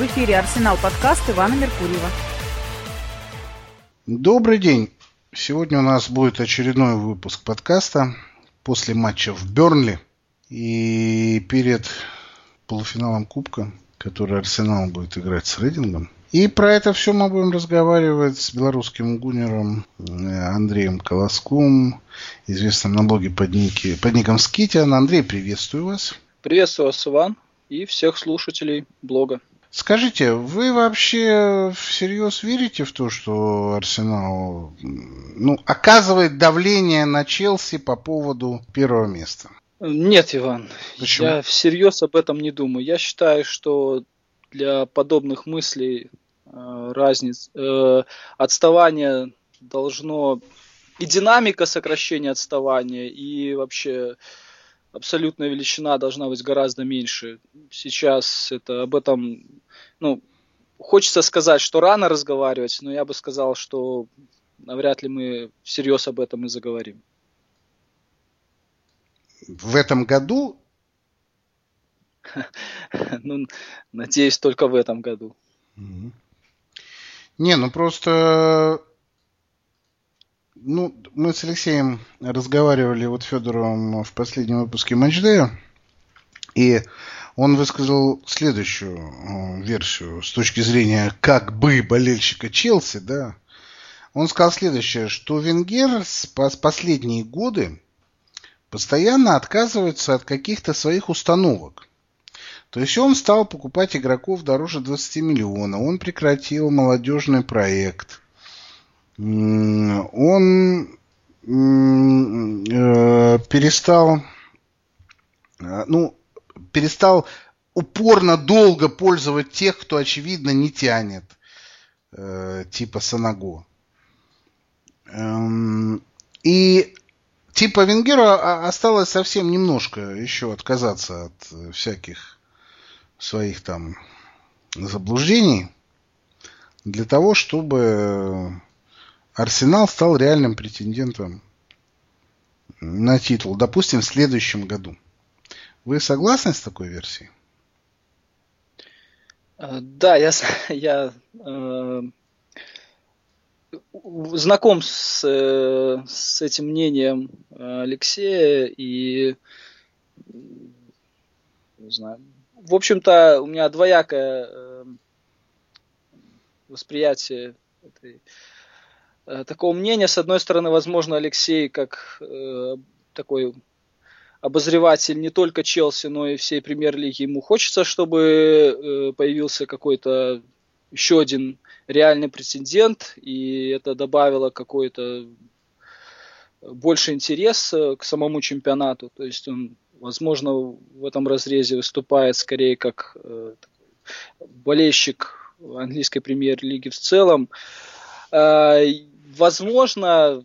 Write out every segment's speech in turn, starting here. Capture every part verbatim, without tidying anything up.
В эфире «Арсенал» подкаст Ивана Меркурьева. Добрый день. Сегодня у нас будет очередной выпуск подкаста после матча в Бернли и перед полуфиналом Кубка, который Арсенал будет играть с Рейдингом. И про это все мы будем разговаривать с белорусским гуннером Андреем Колоском, известным на блоге под, ники, под ником Скитиан. Андрей, приветствую вас. Приветствую вас, Иван, и всех слушателей блога. Скажите, вы вообще всерьез верите в то, что Арсенал ну, оказывает давление на Челси по поводу первого места? Нет, Иван, Почему? Я всерьез об этом не думаю. Я считаю, что для подобных мыслей э, разниц, э, отставание должно... И динамика сокращения отставания, и вообще абсолютная величина должна быть гораздо меньше. Сейчас это об этом... Ну, хочется сказать, что рано разговаривать, но я бы сказал, что навряд ли мы всерьез об этом и заговорим. В этом году? Ну, надеюсь, только в этом году. Не, ну просто... Ну, мы с Алексеем разговаривали вот Федоровым в последнем выпуске Матчдея, и он высказал следующую версию с точки зрения как бы болельщика Челси, да. Он сказал следующее, что Венгер последние годы постоянно отказывается от каких-то своих установок. То есть он стал покупать игроков дороже двадцати миллионов, он прекратил молодежный проект. Он э, перестал, ну, перестал упорно долго пользовать тех, кто, очевидно, не тянет, э, типа Санаго. Эм, и типа Венгеру осталось совсем немножко еще отказаться от всяких своих там заблуждений для того, чтобы Арсенал стал реальным претендентом на титул, допустим, в следующем году. Вы согласны с такой версией? Да, я, я э, знаком с, э, с этим мнением Алексея и не знаю. В общем-то, у меня двоякое э, восприятие этой такого мнения. С одной стороны, возможно, Алексей, как э, такой обозреватель не только Челси, но и всей премьер-лиги, ему хочется, чтобы э, появился какой-то еще один реальный претендент, и это добавило какой-то больше интерес к самому чемпионату. То есть он, возможно, в этом разрезе выступает скорее как э, болельщик английской премьер-лиги в целом. Возможно,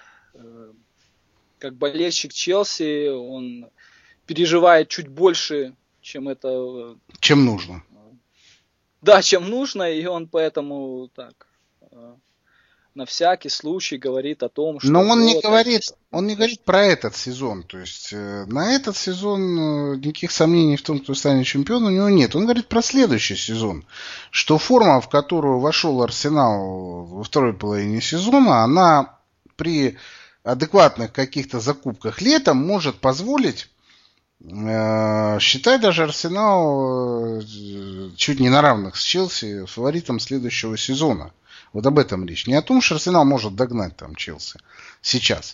как болельщик Челси, он переживает чуть больше, чем это... Чем нужно. Да, чем нужно, и он поэтому так на всякий случай говорит о том, что... Но он вот, не говорит, он не говорит про этот сезон. То есть на этот сезон никаких сомнений в том, кто станет чемпионом, у него нет. Он говорит про следующий сезон. Что форма, в которую вошел Арсенал во второй половине сезона, она при адекватных каких-то закупках летом может позволить э, считать даже Арсенал э, чуть не на равных с Челси фаворитом следующего сезона. Вот об этом речь. Не о том, что Арсенал может догнать там Челси сейчас.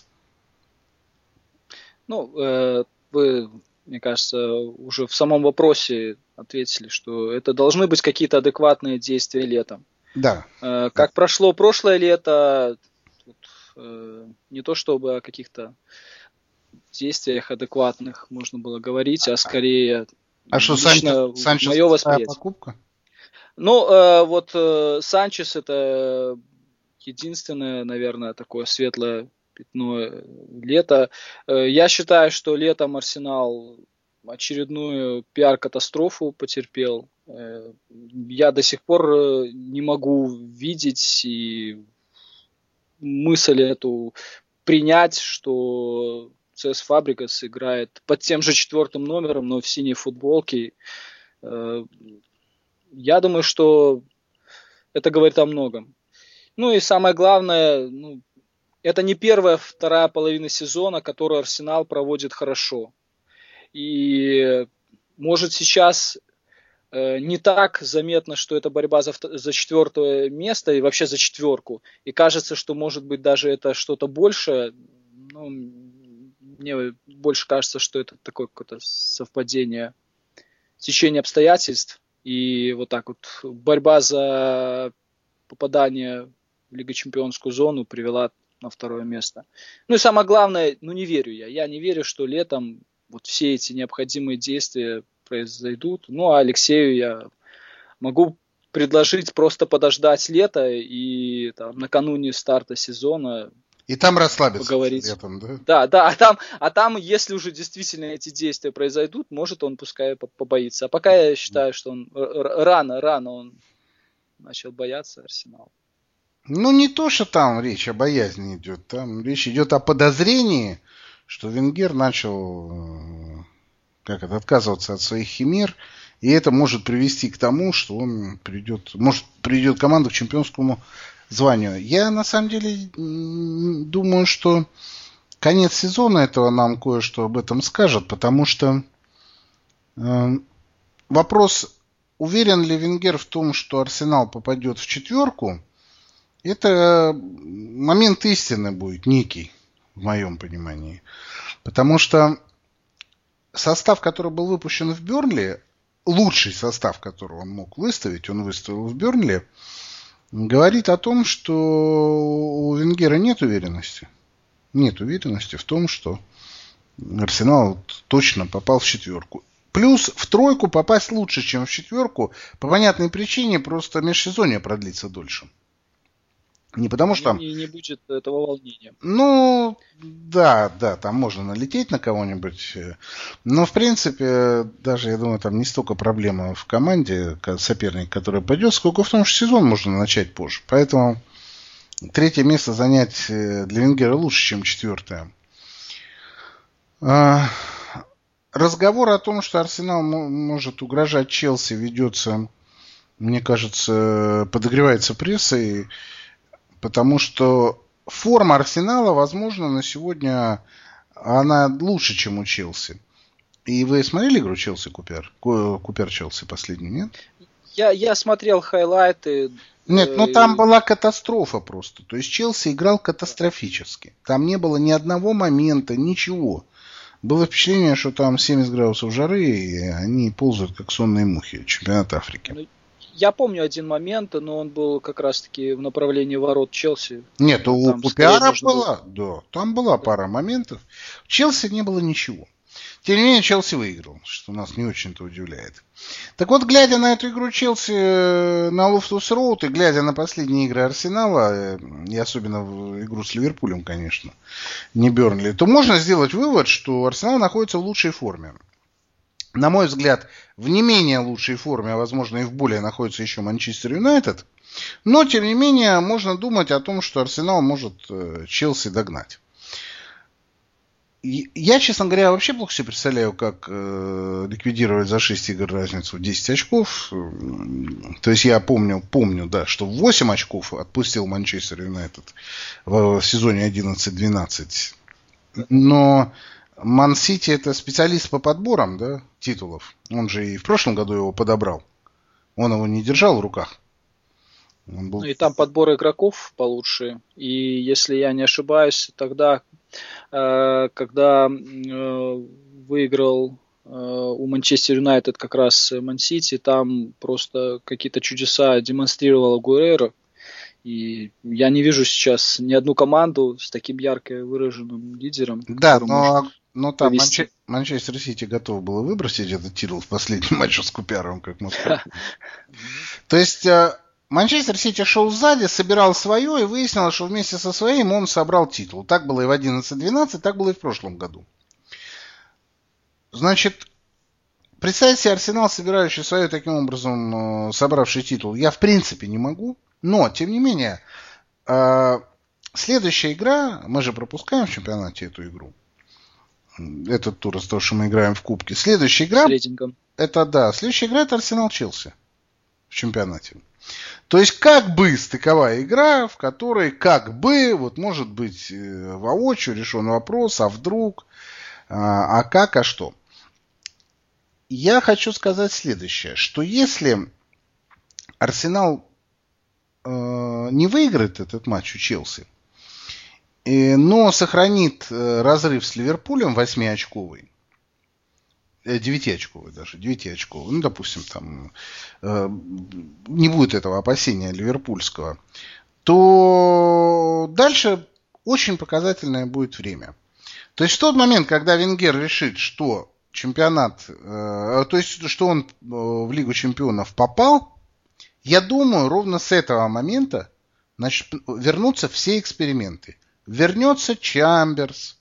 Ну, э, вы, мне кажется, уже в самом вопросе ответили, что это должны быть какие-то адекватные действия летом. Да. Э, как да. прошло прошлое лето, тут, э, не то чтобы о каких-то действиях адекватных можно было говорить, а скорее а что, лично Санчес, Санчес мое восприятие. Покупка? Ну, э, вот э, Санчес это единственное, наверное, такое светлое пятно лета. Э, я считаю, что летом Арсенал очередную пиар-катастрофу потерпел. Э, я до сих пор не могу видеть и мысль эту принять, что ЦС Фабригас играет под тем же четвертым номером, но в синей футболке. Э, я думаю, что это говорит о многом. Ну и самое главное, ну, это не первая, вторая половина сезона, которую Арсенал проводит хорошо. И может сейчас э, не так заметно, что это борьба за, за четвертое место и вообще за четверку. И кажется, что может быть даже это что-то большее. Ну, мне больше кажется, что это такое какое-то совпадение, течение обстоятельств. И вот так вот борьба за попадание в Лигу Чемпионскую зону привела на второе место. Ну и самое главное, ну не верю я. Я не верю, что летом вот все эти необходимые действия произойдут. Ну а Алексею я могу предложить просто подождать лета и там, накануне старта сезона и там расслабиться поговорить. Летом, да? Да, да, а там, а там, если уже действительно эти действия произойдут, может он пускай побоится. А пока я считаю, что он рано, рано он начал бояться Арсенала. Ну, не то, что там речь о боязни идет. Там речь идет о подозрении, что Венгер начал как это, отказываться от своих химер, и это может привести к тому, что он придет, может, придет команда к чемпионскому званию. Я, на самом деле, думаю, что конец сезона этого нам кое-что об этом скажет, потому что э, вопрос, уверен ли Венгер в том, что Арсенал попадет в четверку, это момент истины будет некий, в моем понимании. Потому что состав, который был выпущен в Бернли, лучший состав, который он мог выставить, он выставил в Бернли, говорит о том, что у Венгера нет уверенности. Нет уверенности в том, что Арсенал точно попал в четверку. Плюс в тройку попасть лучше, чем в четверку, по понятной причине, просто межсезонье продлится дольше. Не потому что там... И не будет этого волнения. Ну, да, да, там можно налететь на кого-нибудь. Но, в принципе, даже, я думаю, там не столько проблема в команде, соперник, который пойдет, сколько в том, что сезон можно начать позже. Поэтому третье место занять для Венгера лучше, чем четвертое. Разговор о том, что Арсенал может угрожать Челси, ведется, мне кажется, подогревается прессой. Потому что форма Арсенала, возможно, на сегодня она лучше, чем у Челси. И вы смотрели игру Челси-Купер? Купер-Челси последний, нет? Я, я смотрел хайлайты. Нет, ну там была катастрофа просто. То есть Челси играл катастрофически. Там не было ни одного момента, ничего. Было впечатление, что там семьдесят градусов жары, и они ползают как сонные мухи. Чемпионат Африки. Я помню один момент, но он был как раз-таки в направлении ворот Челси. Нет, у Купиара была, да, там была пара моментов. В Челси не было ничего. Тем не менее, Челси выиграл, что нас не очень-то удивляет. Так вот, глядя на эту игру Челси на Лофтус Роуд и глядя на последние игры Арсенала, и особенно в игру с Ливерпулем, конечно, не Бернли, то можно сделать вывод, что Арсенал находится в лучшей форме. На мой взгляд, в не менее лучшей форме, а возможно и в более, находится еще Манчестер Юнайтед. Но, тем не менее, можно думать о том, что Арсенал может Челси догнать. Я, честно говоря, вообще плохо себе представляю, как э, ликвидировать за шесть игр разницу в десять очков. То есть я помню, помню, да, что восемь очков отпустил Манчестер Юнайтед в сезоне одиннадцать-двенадцать. Но Ман-Сити это специалист по подборам, да, титулов. Он же и в прошлом году его подобрал. Он его не держал в руках. Он был... Ну и там подбор игроков получше. И если я не ошибаюсь, тогда, э, когда э, выиграл э, у Манчестер Юнайтед как раз Ман-Сити, там просто какие-то чудеса демонстрировал Агуэро. И я не вижу сейчас ни одну команду с таким ярко выраженным лидером. Да, но, но там Манче... Манчестер Сити готов был выбросить этот титул в последнем матче с Купяровым, как мы сказали. То есть Манчестер Сити шел сзади, собирал свое и выяснилось, что вместе со своим он собрал титул. Так было и в одиннадцать-двенадцать, так было и в прошлом году. Значит, представить себе Арсенал, собирающий свое, таким образом собравший титул, я в принципе не могу. Но, тем не менее, следующая игра, мы же пропускаем в чемпионате эту игру, этот тур, из-за того, что мы играем в Кубке. Следующая игра, с рейтингом. Это да, следующая игра это Арсенал-Челси. в чемпионате. То есть как бы стыковая игра, в которой как бы, вот может быть воочию решен вопрос, а вдруг, а, а как, а что. Я хочу сказать следующее, что если Арсенал э, не выиграет этот матч у Челси, э, но сохранит э, разрыв с Ливерпулем восьмиочковый, девятиочковый даже, девятиочковый, ну, допустим, там э, не будет этого опасения ливерпульского, то дальше очень показательное будет время. То есть в тот момент, когда Венгер решит, что чемпионат, э, то есть что он в Лигу чемпионов попал, я думаю, ровно с этого момента значит, вернутся все эксперименты. Вернется Чамберс,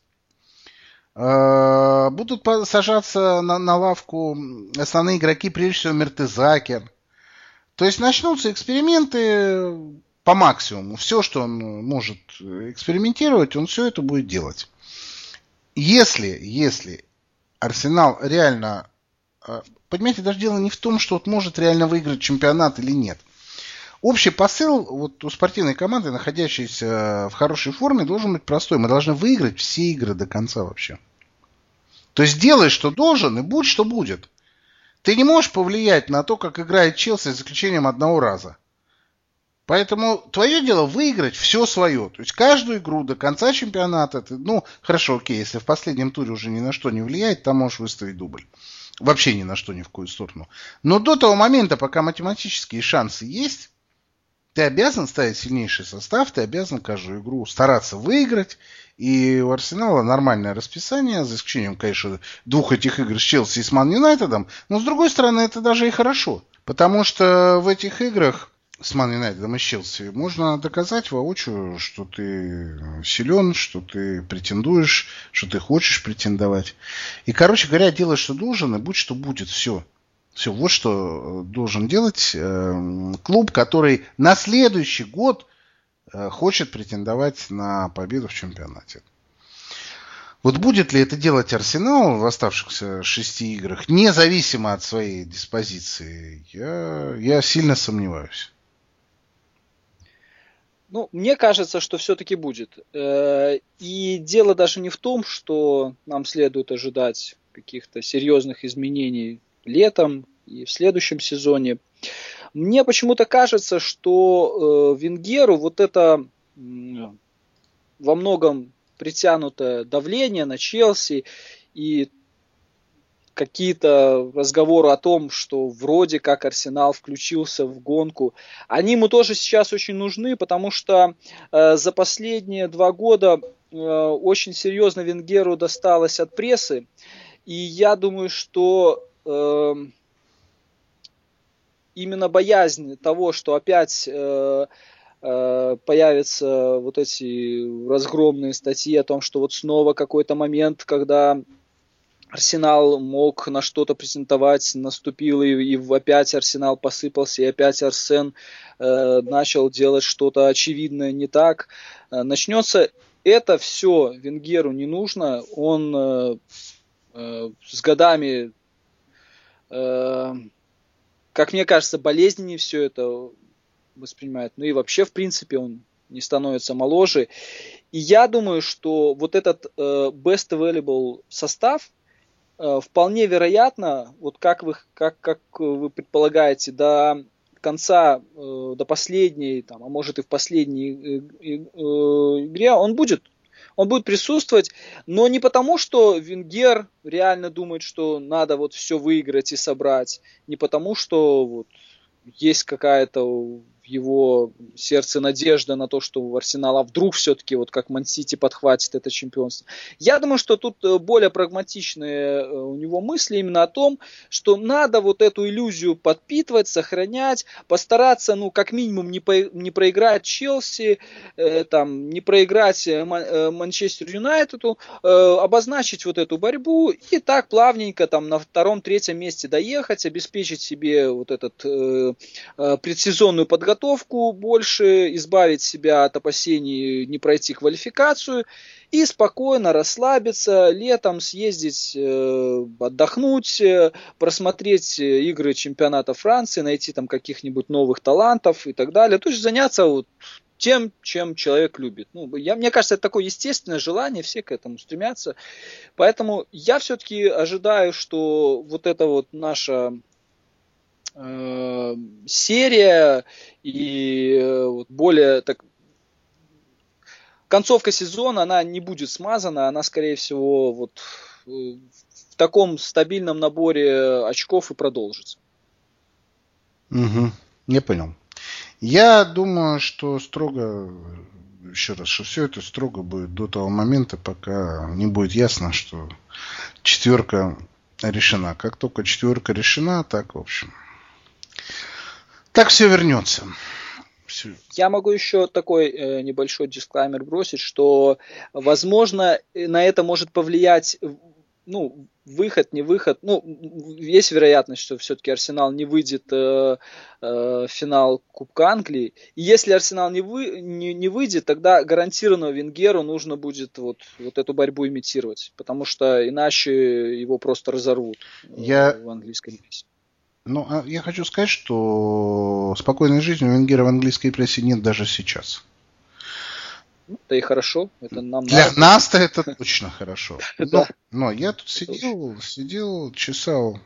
будут сажаться на, на лавку основные игроки, прежде всего Мертезакер. То есть начнутся эксперименты по максимуму. Все, что он может экспериментировать, он все это будет делать. Если, если Арсенал реально... Понимаете, даже дело не в том, что вот может реально выиграть чемпионат или нет. Общий посыл вот у спортивной команды, находящейся в хорошей форме, должен быть простой. Мы должны выиграть все игры до конца вообще. То есть делай, что должен, и будь, что будет. Ты не можешь повлиять на то, как играет Челси, за исключением одного раза. Поэтому твое дело выиграть все свое. То есть каждую игру до конца чемпионата. Ты, ну, хорошо, окей, если в последнем туре уже ни на что не влияет, там можешь выставить дубль. Вообще ни на что, ни в какую сторону. Но до того момента, пока математические шансы есть, ты обязан ставить сильнейший состав, ты обязан каждую игру стараться выиграть. И у Арсенала нормальное расписание, за исключением, конечно, двух этих игр с Челси и с Ман Юнайтедом. Но, с другой стороны, это даже и хорошо. Потому что в этих играх с Ман Юнайтедом и с Челси можно доказать воочию, что ты силен, что ты претендуешь, что ты хочешь претендовать. И, короче говоря, делай, что должен, и будь, что будет. Все. Все, вот что должен делать э, клуб, который на следующий год э, хочет претендовать на победу в чемпионате. Вот будет ли это делать Арсенал в оставшихся шести играх, независимо от своей диспозиции, я, я сильно сомневаюсь. Ну, мне кажется, что все-таки будет. И дело даже не в том, что нам следует ожидать каких-то серьезных изменений летом и в следующем сезоне. Мне почему-то кажется, что э, Венгеру вот это э, во многом притянутое давление на Челси и какие-то разговоры о том, что вроде как Арсенал включился в гонку, они ему тоже сейчас очень нужны, потому что э, за последние два года э, очень серьезно Венгеру досталось от прессы. И я думаю, что э, именно боязнь того, что опять э, э, появятся вот эти разгромные статьи о том, что вот снова какой-то момент, когда Арсенал мог на что-то претендовать, наступил, и, и опять Арсенал посыпался, и опять Арсен э, начал делать что-то очевидное не так. Э, начнется это все Венгеру не нужно, он э, э, с годами, э, как мне кажется, болезненнее все это воспринимает, ну и вообще, в принципе, он не становится моложе. И я думаю, что вот этот э, best available состав, вполне вероятно, вот как вы, как, как вы предполагаете, до конца, до последней, там, а может и в последней игре, он будет, он будет присутствовать, но не потому, что Венгер реально думает, что надо вот все выиграть и собрать, не потому, что вот есть какая-то в его сердце надежда на то, что у Арсенала вдруг все-таки, вот как Ман-Сити, подхватит это чемпионство. Я думаю, что тут более прагматичные у него мысли именно о том, что надо вот эту иллюзию подпитывать, сохранять, постараться, ну, как минимум, не, по, не проиграть Челси, э, там, не проиграть Манчестер Юнайтеду, э, обозначить вот эту борьбу и так плавненько там на втором-третьем месте доехать, обеспечить себе вот этот э, предсезонную подготовку, подготовку больше, избавить себя от опасений не пройти квалификацию и спокойно расслабиться, летом съездить, отдохнуть, просмотреть игры чемпионата Франции, найти там каких-нибудь новых талантов и так далее. То есть заняться вот тем, чем человек любит. Ну, я, мне кажется, это такое естественное желание, все к этому стремятся. Поэтому я все-таки ожидаю, что вот эта вот наша э, серия и э, вот более так, концовка сезона, она не будет смазана, она, скорее всего, вот в таком стабильном наборе очков и продолжится. Угу, я понял. Я думаю, что строго, еще раз, что все это строго будет до того момента, пока не будет ясно, что четверка решена. Как только четверка решена, так, в общем, так все вернется. Все. Я могу еще такой э, небольшой дисклаймер бросить, что, возможно, на это может повлиять, ну, выход, не выход. Ну, есть вероятность, что все-таки Арсенал не выйдет э, э, в финал Кубка Англии. И если Арсенал не, вы, не, не выйдет, тогда гарантированно Венгеру нужно будет вот, вот эту борьбу имитировать, потому что иначе его просто разорвут Я... в английской прессе. Ну, я хочу сказать, что спокойной жизни у Венгера в английской прессе нет даже сейчас. Это и хорошо. Это нам Для надо. нас-то это точно хорошо. Но, Да. но я тут сидел, сидел, чесал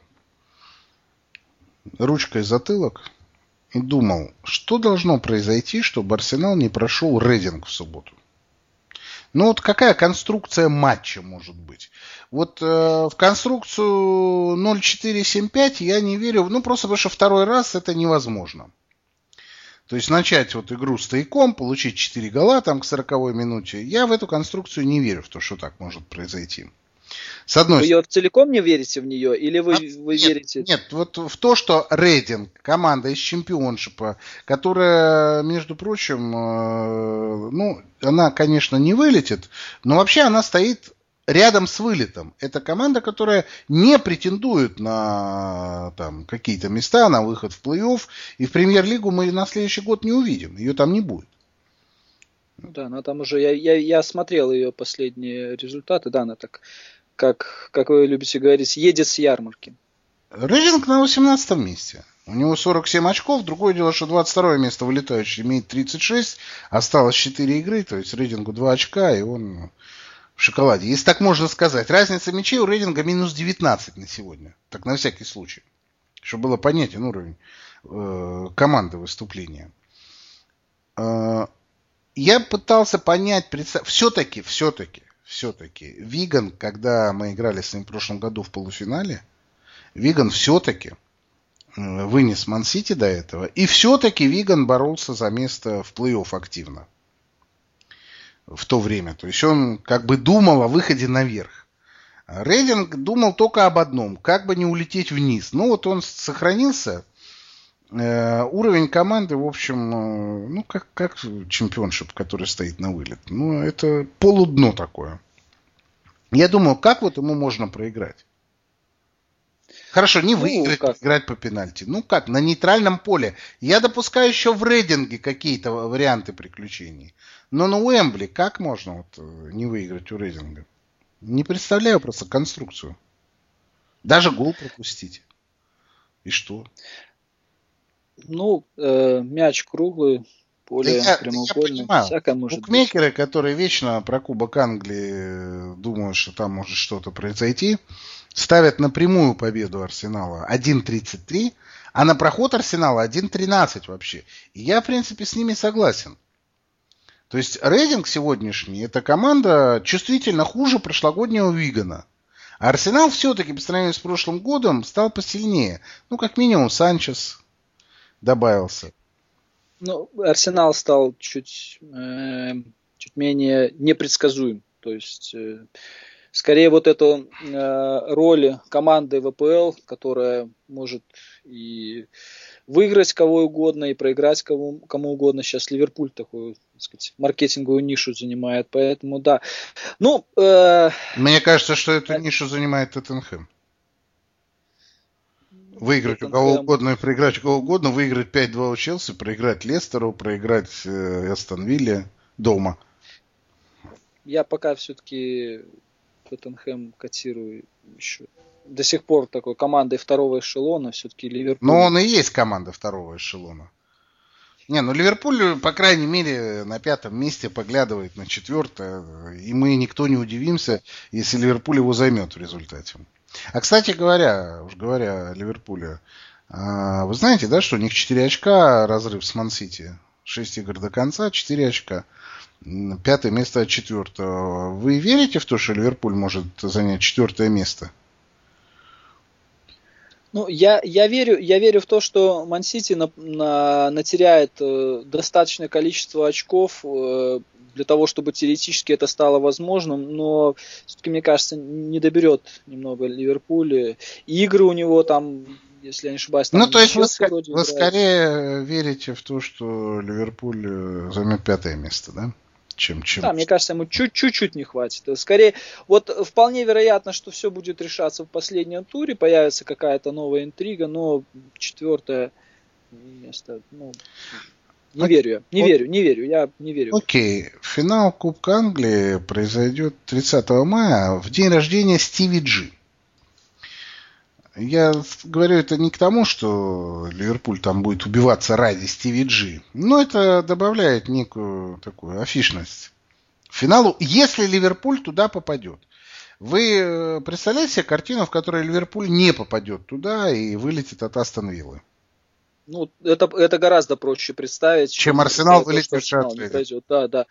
ручкой затылок и думал, что должно произойти, чтобы Арсенал не прошел Рейдинг в субботу. Ну вот какая конструкция матча может быть? Вот э, в конструкцию ноль четыре семь пять я не верю, ну просто потому что второй раз это невозможно. То есть начать вот игру стояком, получить четыре гола там к сороковой минуте, я в эту конструкцию не верю, в то, что так может произойти. С одной вы ее целиком не верите в нее, или вы, вы нет, верите? Нет, вот в то, что Рейдинг, команда из чемпионшипа, которая, между прочим, э, ну, она, конечно, не вылетит, но вообще она стоит рядом с вылетом. Это команда, которая не претендует на там, какие-то места, на выход в плей-офф, и в премьер-лигу мы на следующий год не увидим, ее там не будет. Ну да, она там уже, я, я, я смотрел ее последние результаты, да, она так, как, как вы любите говорить, едет с ярмарки. Рейдинг на восемнадцатом месте. У него сорок семь очков. Другое дело, что двадцать второе место вылетающий имеет тридцать шесть. Осталось четыре игры, то есть Рейдингу два очка, и он в шоколаде. Если так можно сказать. Разница мячей у Рейдинга минус девятнадцать на сегодня. Так на всякий случай. Чтобы было понятен уровень э, команды выступления. Э, я пытался понять, представ... все-таки, все-таки, все-таки, Виган, когда мы играли с ним в прошлом году в полуфинале, Виган все-таки вынес Ман-Сити до этого. И все-таки Виган боролся за место в плей-офф активно. В то время. То есть он как бы думал о выходе наверх. Рейдинг думал только об одном. Как бы не улететь вниз. Ну вот он сохранился. Э, уровень команды, в общем, э, ну как, как чемпионшип, который стоит на вылет. Ну это полудно такое. Я думаю, как вот ему можно проиграть? Хорошо, не выиграть, ну, играть по пенальти. Ну как, на нейтральном поле. Я допускаю еще в Рейдинге какие-то варианты приключений. Но на Уэмбли как можно вот не выиграть у Рейдинга? Не представляю просто конструкцию. Даже гол пропустить. И что? Ну, э, мяч круглый, поле да прямоугольное. Я всякое может Букмекеры, быть. которые вечно про Кубок Англии думают, что там может что-то произойти, ставят на прямую победу Арсенала один тридцать три, а на проход Арсенала один тринадцать вообще. И я, в принципе, с ними согласен. То есть Рейдинг сегодняшний, это команда чувствительно хуже прошлогоднего Вигана. А Арсенал все-таки по сравнению с прошлым годом стал посильнее. Ну, как минимум, Санчес добавился. Ну, Арсенал стал чуть, э, чуть менее непредсказуем. То есть, э, скорее вот эту э, роль команды ВПЛ, которая может и выиграть кого угодно, и проиграть кому, кому угодно. Сейчас Ливерпуль такую, так сказать, маркетинговую нишу занимает. Поэтому, да. Ну, э, Мне кажется, что эту нишу занимает Тоттенхэм. Выиграть у кого угодно и проиграть у кого угодно, выиграть пять-два у Челси, проиграть Лестеру, проиграть э, Астон Вилле дома. Я пока все-таки Тоттенхэм котирую еще. До сих пор такой командой второго эшелона, все-таки Ливерпуль. Но он и есть команда второго эшелона. Не, ну Ливерпуль, по крайней мере, на пятом месте поглядывает на четвертое, и мы никто не удивимся, если Ливерпуль его займет в результате. А, кстати говоря, уж говоря о Ливерпуле, вы знаете, да, что у них четыре очка разрыв с Ман-Сити? шесть игр до конца, четыре очка. Пятое место от четвертого. Вы верите в то, что Ливерпуль может занять четвертое место? Ну, я, я, верю, я верю в то, что Ман-Сити на, на, натеряет э, достаточное количество очков э, для того, чтобы теоретически это стало возможным, но все-таки, мне кажется, не доберет немного Ливерпуль. И игры у него там, если я не ошибаюсь, там ну, то есть вы, вроде вы играет. Скорее верите в то, что Ливерпуль займет пятое место, да? Чем, чем... Да, мне кажется, ему чуть-чуть не хватит. Скорее, вот вполне вероятно, что все будет решаться в последнем туре, появится какая-то новая интрига, но четвертое место, ну, не Ок... верю я, не Ок... верю, не верю, я не верю. Окей, финал Кубка Англии произойдет тридцатого мая, в день рождения Стиви Джи. Я говорю это не к тому, что Ливерпуль там будет убиваться ради Стиви Джи, но это добавляет некую такую афишность финалу, если Ливерпуль туда попадет. Вы представляете себе картину, в которой Ливерпуль не попадет туда и вылетит от Астон Виллы? Ну, это, это гораздо проще представить, чем, чем Арсенал вылетит от Арсенал. Да, да.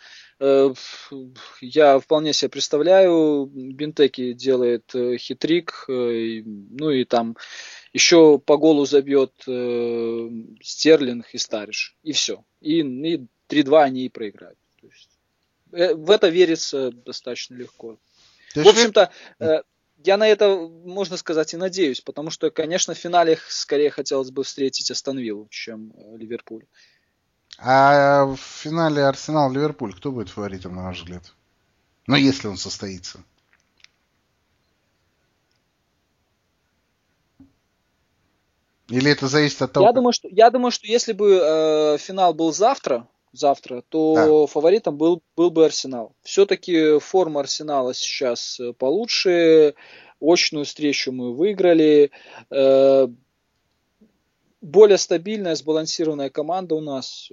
Я вполне себе представляю, Бентеки делает хитрик, ну и там еще по голу забьет Стерлинг и Стариш. И все. И, и три-два они и проиграют. То есть, в это верится достаточно легко. В общем-то, я на это, можно сказать, и надеюсь, потому что, конечно, в финале скорее хотелось бы встретить Астон Виллу, чем Ливерпуль. А в финале Арсенал-Ливерпуль кто будет фаворитом, на ваш взгляд? Ну, если он состоится. Или это зависит от того... Я, как... думаю, что, я думаю, что если бы э, финал был завтра, завтра, то да. фаворитом был, был бы Арсенал. Все-таки форма Арсенала сейчас получше. Очную встречу мы выиграли. Э, более стабильная, сбалансированная команда у нас.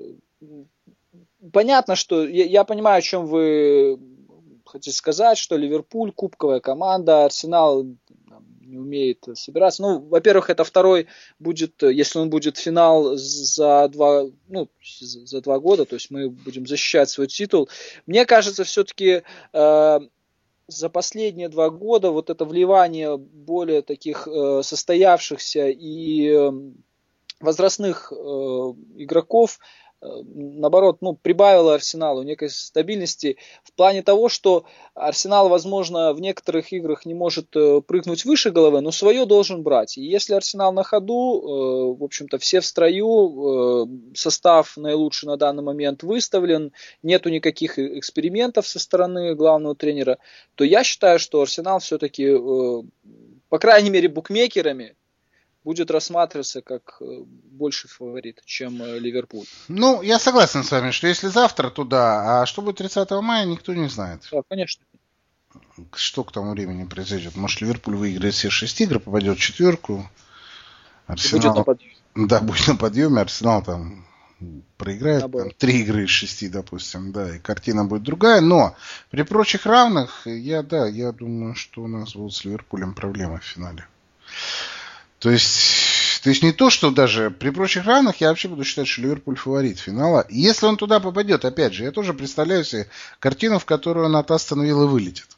Понятно, что... Я, я понимаю, о чем вы хотите сказать, что Ливерпуль кубковая команда, Арсенал не умеет собираться. Ну, во-первых, это второй будет, если он будет финал за два, ну, за два года, то есть мы будем защищать свой титул. Мне кажется, все-таки э, за последние два года вот это вливание более таких э, состоявшихся и э, возрастных э, игроков наоборот, ну, прибавило Арсеналу некой стабильности в плане того, что Арсенал, возможно, в некоторых играх не может прыгнуть выше головы, но свое должен брать. И если Арсенал на ходу, в общем-то, все в строю, состав наилучший на данный момент выставлен, нету никаких экспериментов со стороны главного тренера, то я считаю, что Арсенал все-таки, по крайней мере, букмекерами, будет рассматриваться как больший фаворит, чем Ливерпуль. Ну, я согласен с вами, что если завтра, то да, а что будет тридцатого мая, никто не знает. Да, конечно. Что к тому времени произойдет? Может, Ливерпуль выиграет все шесть игр, попадет в четверку. Арсенал... Будет на подъеме. Да, будет на подъеме, Арсенал там проиграет там, три игры из шести, допустим, да, и картина будет другая, но при прочих равных, я, да, я думаю, что у нас будут с Ливерпулем проблемы в финале. То есть, то есть не то, что даже при прочих равных я вообще буду считать, что Ливерпуль фаворит финала. И если он туда попадет, опять же, я тоже представляю себе картину, в которую он от Астон Виллы вылетит.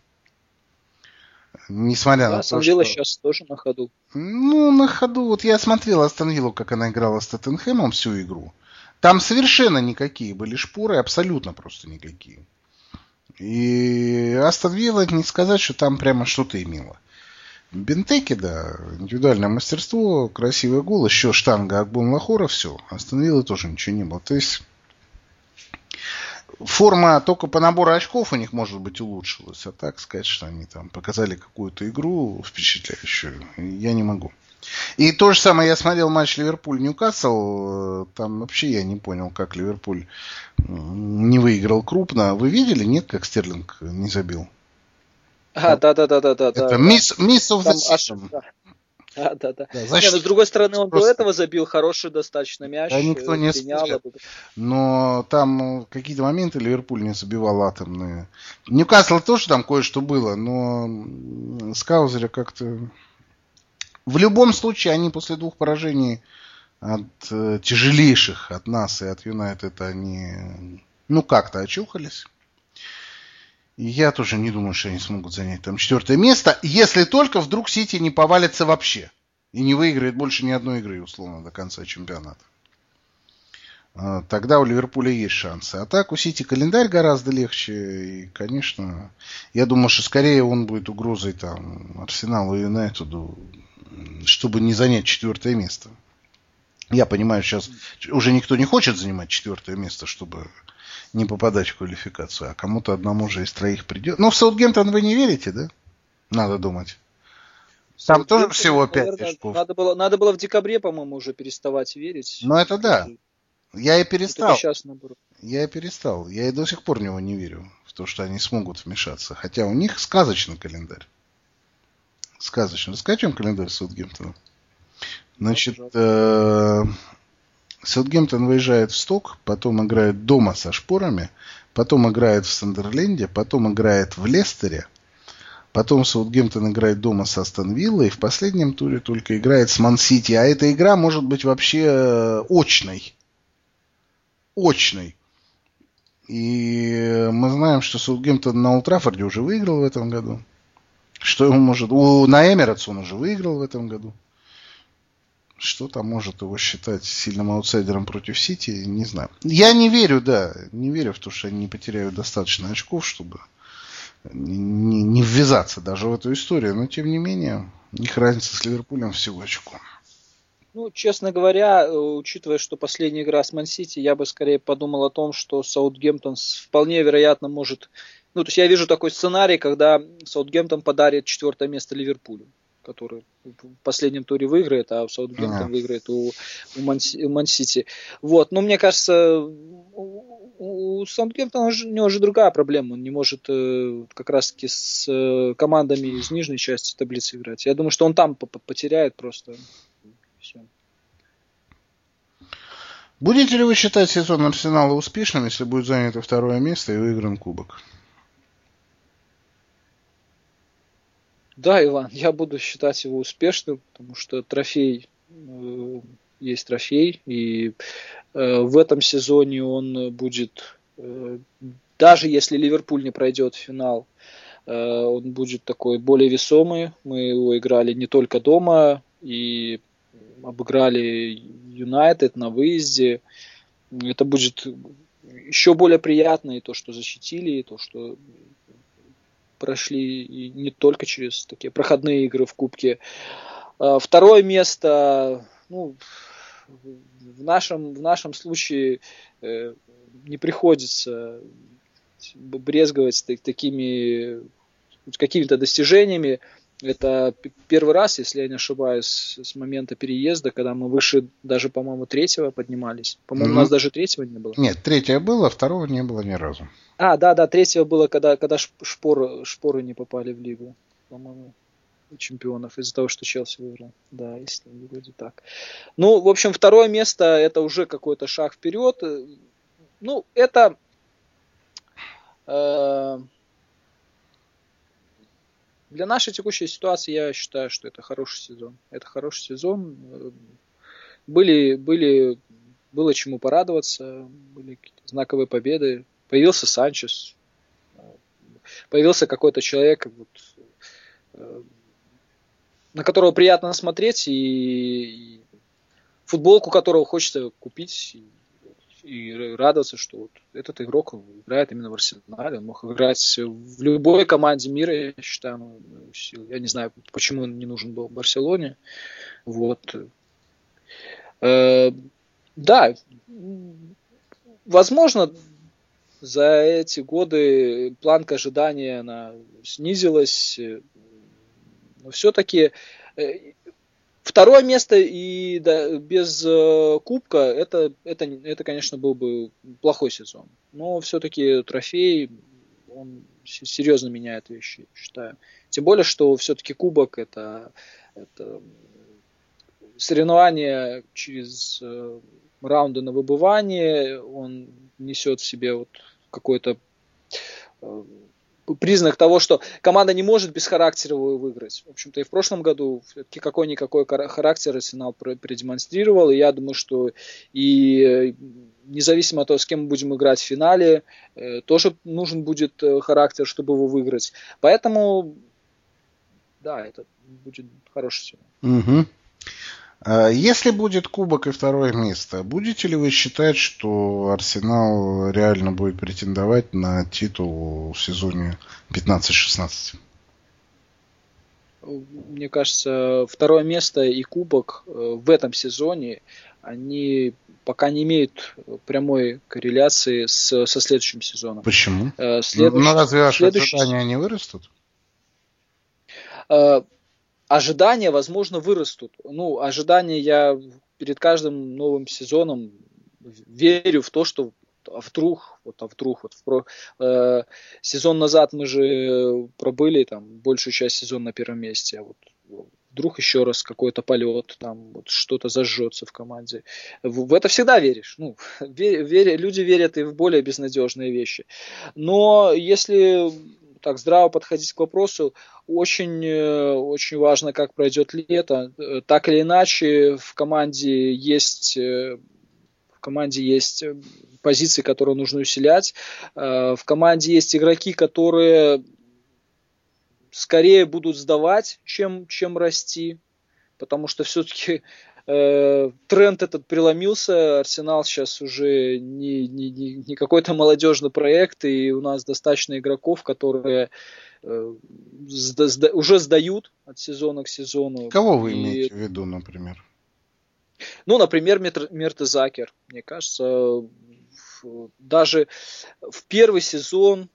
Несмотря да, на то, Астон Вилла что... сейчас тоже на ходу. Ну, на ходу. Вот я смотрел Астон Виллу, как она играла с Тоттенхэмом всю игру. Там совершенно никакие были шпоры, абсолютно просто никакие. И Астон Вилла, не сказать, что там прямо что-то имело. Бентеки, да, индивидуальное мастерство, красивый гол, еще штанга Акбон Лахора, все. Астон Виллы тоже ничего не было. То есть форма только по набору очков у них, может быть, улучшилась. А так сказать, что они там показали какую-то игру впечатляющую, я не могу. И то же самое, я смотрел матч Ливерпуль-Ньюкасл, там вообще я не понял, как Ливерпуль не выиграл крупно. Вы видели, нет, как Стерлинг не забил? А, да, да, да, да, да. Это да, miss, miss of the Там season. ошибка. Да, да, да. Да, Не, значит, но с другой стороны, он просто... до этого забил хороший достаточно мяч, Да, никто не принял. спорит. Но там какие-то моменты Ливерпуль не забивал атомные. Ньюкасл тоже там кое-что было, но Скаузеры как-то... В любом случае, они после двух поражений от э, тяжелейших от нас и от Юнайтед, они ну как-то очухались. И я тоже не думаю, что они смогут занять там четвертое место, если только вдруг Сити не повалится вообще и не выиграет больше ни одной игры, условно, до конца чемпионата. Тогда у Ливерпуля есть шансы. А так у Сити календарь гораздо легче. И, конечно, я думаю, что скорее он будет угрозой там Арсеналу и Юнайтеду, чтобы не занять четвертое место. Я понимаю, сейчас уже никто не хочет занимать четвертое место, чтобы не попадать в квалификацию. А кому-то одному же из троих придет. Ну, в Саутгемптон вы не верите, да? Надо думать. Там тоже всего пять очков. Надо было, надо было в декабре, по-моему, уже переставать верить. Ну, это да. Я и перестал. Сейчас, наоборот. Я и перестал. Я и до сих пор в него не верю. В то, что они смогут вмешаться. Хотя у них сказочный календарь. Сказочный. Расскажем календарь Саутгемптона. Значит, э, Саутгемптон выезжает в Сток, потом играет дома со Шпорами, потом играет в Сандерленде, потом играет в Лестере, потом Саутгемптон играет дома с Астон Виллой, и в последнем туре только играет с Ман-Сити. А эта игра может быть вообще очной. Очной. И мы знаем, что Саутгемптон на Олд Траффорде уже выиграл в этом году. Что ему может... У, на Эмирейтс он уже выиграл в этом году. Что там может его считать сильным аутсайдером против Сити, не знаю. Я не верю, да, не верю в то, что они не потеряют достаточно очков, чтобы не, не ввязаться даже в эту историю. Но, тем не менее, их разница с Ливерпулем всего очко. Ну, честно говоря, учитывая, что последняя игра с Ман-Сити, я бы скорее подумал о том, что Саутгемптон вполне вероятно может... Ну, то есть я вижу такой сценарий, когда Саутгемптон подарит четвертое место Ливерпулю, который в последнем туре выиграет, а Саутгемптон а. выиграет у, у Ман-Сити. Вот. Но мне кажется, у, у Саутгемптона у него же другая проблема. Он не может как раз-таки с командами из нижней части таблицы играть. Я думаю, что он там потеряет просто. Все. Будете ли вы считать сезон Арсенала успешным, если будет занято второе место и выигран кубок? Да, Иван, я буду считать его успешным, потому что трофей э, есть трофей, и э, в этом сезоне он будет, э, даже если Ливерпуль не пройдет в финал, э, он будет такой более весомый. Мы его играли не только дома, и обыграли Юнайтед на выезде. Это будет еще более приятно, и то, что защитили, и то, что прошли и не только через такие проходные игры в Кубке. Второе место, ну, в нашем, в нашем случае э, не приходится брезговать такими какими-то достижениями. Это первый раз, если я не ошибаюсь, с момента переезда, когда мы выше даже, по-моему, третьего поднимались. По-моему, ну, у нас даже третьего не было. Нет, третьего было, второго не было ни разу. А, да, да, третьего было, когда, когда шпоры, шпоры не попали в лигу, по-моему, чемпионов, из-за того, что Челси выиграл. Да, если вроде так. Ну, в общем, второе место, это уже какой-то шаг вперед. Ну, это... Э- Для нашей текущей ситуации я считаю, что это хороший сезон. Это хороший сезон. Были, были, было чему порадоваться. Были какие-то знаковые победы. Появился Санчес. Появился какой-то человек, вот, на которого приятно смотреть. И, и футболку которого хочется купить. И, и радоваться, что вот этот игрок играет именно в Арсенале. Он мог играть в любой команде мира, я считаю. Ну, я не знаю, почему он не нужен был в Барселоне. Вот. Э, да, возможно, за эти годы планка ожидания она снизилась, но все-таки второе место и да, без э, кубка, это, это, это, конечно, был бы плохой сезон. Но все-таки трофей, он серьезно меняет вещи, считаю. Тем более, что все-таки кубок это, это соревнование через э, раунды на выбывание, он несет в себе вот какой-то э, признак того, что команда не может без характера выиграть. В общем-то, и в прошлом году какой-никакой характер Арсенал продемонстрировал, и я думаю, что и независимо от того, с кем мы будем играть в финале, тоже нужен будет характер, чтобы его выиграть. Поэтому, да, это будет хороший сезон. Угу. Если будет кубок и второе место, будете ли вы считать, что Арсенал реально будет претендовать на титул в сезоне пятнадцать шестнадцать? Мне кажется, второе место и кубок в этом сезоне, они пока не имеют прямой корреляции с, со следующим сезоном. Почему? Следующий, ну, разве ваши следующий... ожидания не вырастут? Ожидания, возможно, вырастут. Ну, ожидания я перед каждым новым сезоном верю в то, что а вдруг, вот, а вдруг, вот в про, э, сезон назад мы же пробыли там большую часть сезона на первом месте, а вот вдруг еще раз какой-то полет, там вот что-то зажжется в команде. В, в это всегда веришь. Ну, вер, вер, люди верят и в более безнадежные вещи. Но если так здраво подходить к вопросу, очень, очень важно, как пройдет лето. Так или иначе, в команде есть, в команде есть позиции, которые нужно усилять. В команде есть игроки, которые скорее будут сдавать, чем, чем расти. Потому что все-таки э, тренд этот преломился. Арсенал сейчас уже не, не, не, не какой-то молодежный проект, и у нас достаточно игроков, которые э, сда, сда, уже сдают от сезона к сезону. Кого вы и, имеете в виду, например? Ну, например, Мертезакер. Мне кажется, в, даже в первый сезон,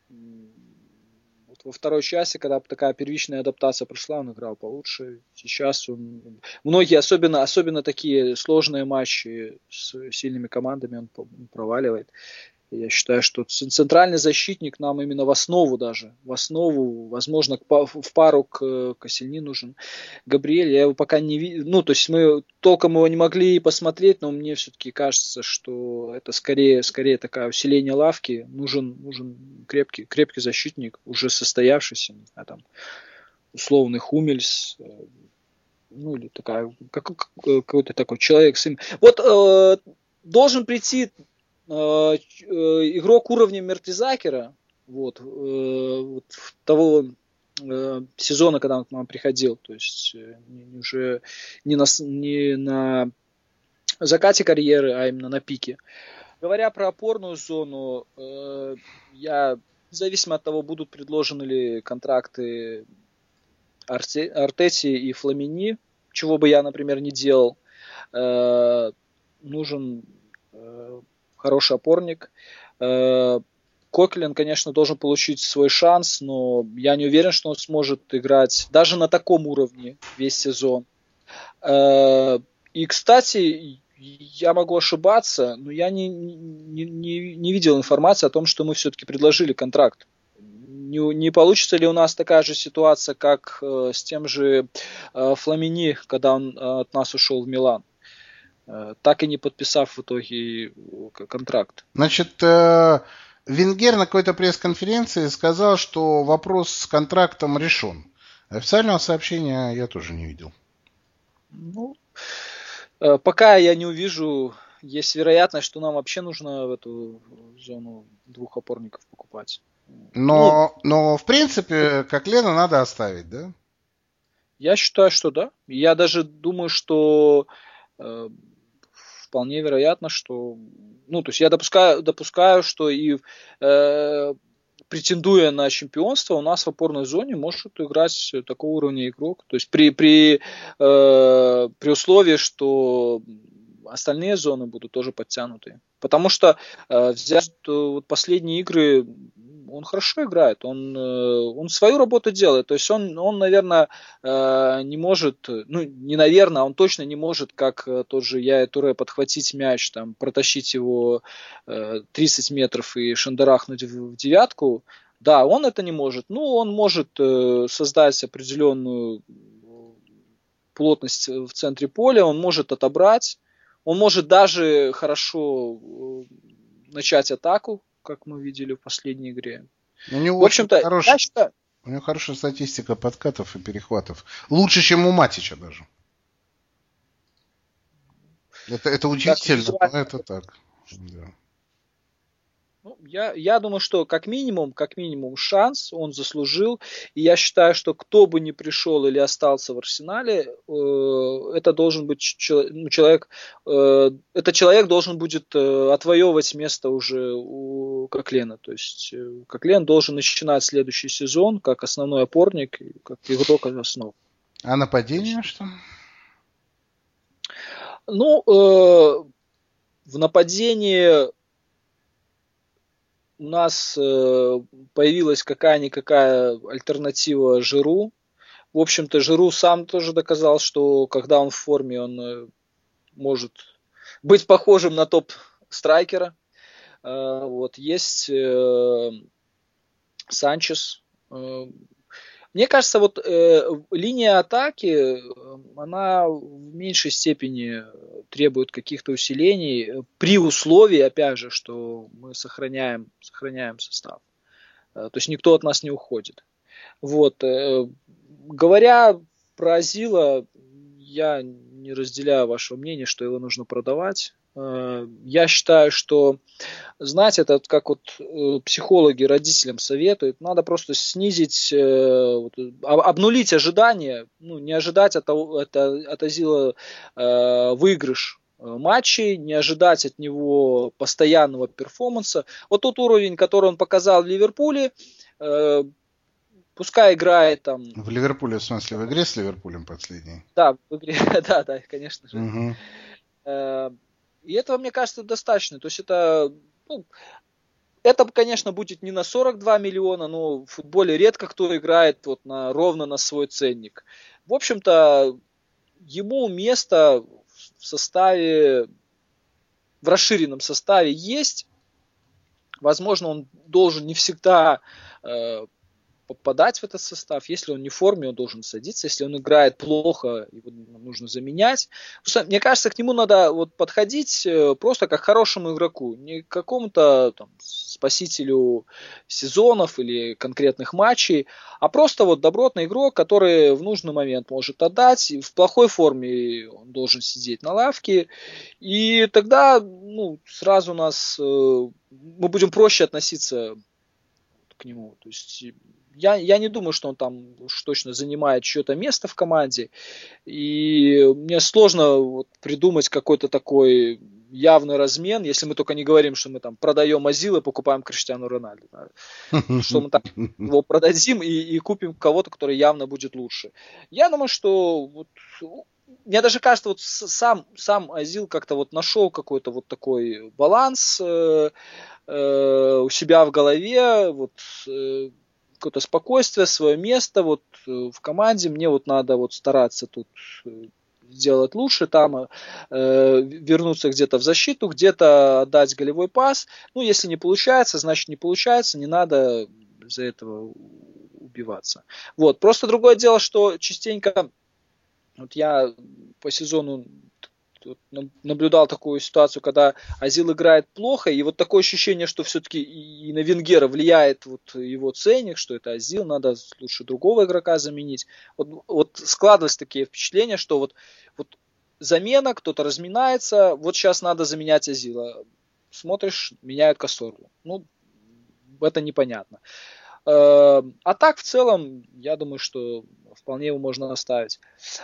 во второй части, когда такая первичная адаптация прошла, он играл получше. Сейчас он... Многие, особенно, особенно такие сложные матчи с сильными командами, он проваливает. Я считаю, что центральный защитник нам именно в основу даже. В основу, возможно, в пару к Косельни нужен Габриэль. Я его пока не видел. Ну, то есть мы толком его не могли посмотреть, но мне все-таки кажется, что это скорее, скорее такое усиление лавки. Нужен, нужен крепкий, крепкий защитник, уже состоявшийся. А там условный Хумельс. Ну, или такая, как, какой-то такой человек. Вот э, должен прийти игрок уровня Мертезакера, вот, э, вот того э, сезона, когда он к нам приходил, то есть э, уже не на, не на закате карьеры, а именно на пике. Говоря про опорную зону, э, я, независимо от того, будут предложены ли контракты Арте, Артети и Фламини, чего бы я, например, не делал, э, нужен э, хороший опорник. Коклин, конечно, должен получить свой шанс, но я не уверен, что он сможет играть даже на таком уровне весь сезон. И, кстати, я могу ошибаться, но я не, не, не, не видел информации о том, что мы все-таки предложили контракт. Не, не получится ли у нас такая же ситуация, как э, с тем же э, Фламини, когда он э, от нас ушел в Милан, э, так и не подписав в итоге контракт. Значит, э, Венгер на какой-то пресс-конференции сказал, что вопрос с контрактом решен. Официального сообщения я тоже не видел. Ну, э, пока я не увижу, есть вероятность, что нам вообще нужно в эту зону двух опорников покупать. Но, ну, но в принципе, как Лена, надо оставить, да? Я считаю, что да. Я даже думаю, что э, вполне вероятно, что... Ну, то есть я допускаю, допускаю что и э, претендуя на чемпионство, у нас в опорной зоне может играть такого уровня игрок. То есть при, при, э, при условии, что остальные зоны будут тоже подтянутые. Потому что э, взять вот последние игры, он хорошо играет, он, э, он свою работу делает. То есть он, он наверное, э, не может, ну, не наверное, он точно не может, как э, тот же Яя Туре, подхватить мяч, там, протащить его э, тридцать метров и шандарахнуть в, в девятку. Да, он это не может. Ну, он может э, создать определенную плотность в центре поля, он может отобрать, он может даже хорошо начать атаку, как мы видели в последней игре. У него, в общем-то, хороший, считаю... у него хорошая статистика подкатов и перехватов. Лучше, чем у Матича даже. Это, это удивительно, но это так. Да. Ну, я, я думаю, что как минимум, как минимум шанс он заслужил. И я считаю, что кто бы ни пришел или остался в Арсенале, э, это должен быть человек, ну, человек э, этот человек должен будет э, отвоевывать место уже у Коклена. То есть э, Коклен должен начинать следующий сезон как основной опорник, как игрок основ. А нападение что? Ну, э, в нападении у нас э, появилась какая-никакая альтернатива Жиру. В общем-то, Жиру сам тоже доказал, что когда он в форме, он э, может быть похожим на топ-страйкера. Э, вот, есть э, Санчес. Э, мне кажется, вот э, линия атаки, она в меньшей степени требует каких-то усилений при условии, опять же, что мы сохраняем, сохраняем состав. Э, то есть никто от нас не уходит. Вот. Э, говоря про Азила, я не разделяю вашего мнения, что его нужно продавать. Э, я считаю, что, знаете, это как вот э, психологи родителям советуют, надо просто снизить, э, вот, обнулить ожидания, ну, не ожидать от, от, от Азила э, выигрыш матчей, не ожидать от него постоянного перформанса. Вот тот уровень, который он показал в Ливерпуле, э, пускай играет там... В Ливерпуле, в смысле, в игре с Ливерпулем последней? Да, в игре, да, да, конечно же. Угу. Э, и этого, мне кажется, достаточно. То есть это, ну, это, конечно, будет не на сорок два миллиона, но в футболе редко кто играет вот на, ровно на свой ценник. В общем-то, ему место в составе, в расширенном составе есть. Возможно, он должен не всегда э, попадать в этот состав. Если он не в форме, он должен садиться. Если он играет плохо, его нужно заменять. Просто, мне кажется, к нему надо вот подходить просто как к хорошему игроку. Не к какому-то там спасителю сезонов или конкретных матчей, а просто вот добротный игрок, который в нужный момент может отдать. В плохой форме он должен сидеть на лавке. И тогда ну, сразу нас мы будем проще относиться к нему. То есть я, я не думаю, что он там уж точно занимает чье-то место в команде. И мне сложно вот придумать какой-то такой явный размен, если мы только не говорим, что мы там продаем Азил и покупаем Криштиану Роналду. Что мы там его продадим и, и купим кого-то, который явно будет лучше. Я думаю, что вот, мне даже кажется, вот сам, сам Азил как-то вот нашел какой-то вот такой баланс э, э, у себя в голове, вот э, какое-то спокойствие, свое место вот э, в команде. Мне вот надо вот стараться тут э, сделать лучше, там э, вернуться где-то в защиту, где-то отдать голевой пас. Ну, если не получается, значит не получается, не надо из-за этого убиваться. Вот. Просто другое дело, что частенько вот я по сезону наблюдал такую ситуацию, когда Азил играет плохо, и вот такое ощущение, что все-таки и на Венгера влияет вот его ценник, что это Азил, надо лучше другого игрока заменить. Вот, вот складывались такие впечатления, что вот, вот замена, кто-то разминается, вот сейчас надо заменять Азила. Смотришь, меняют Касорлу. Ну, это непонятно. А так, в целом, я думаю, что вполне его можно оставить.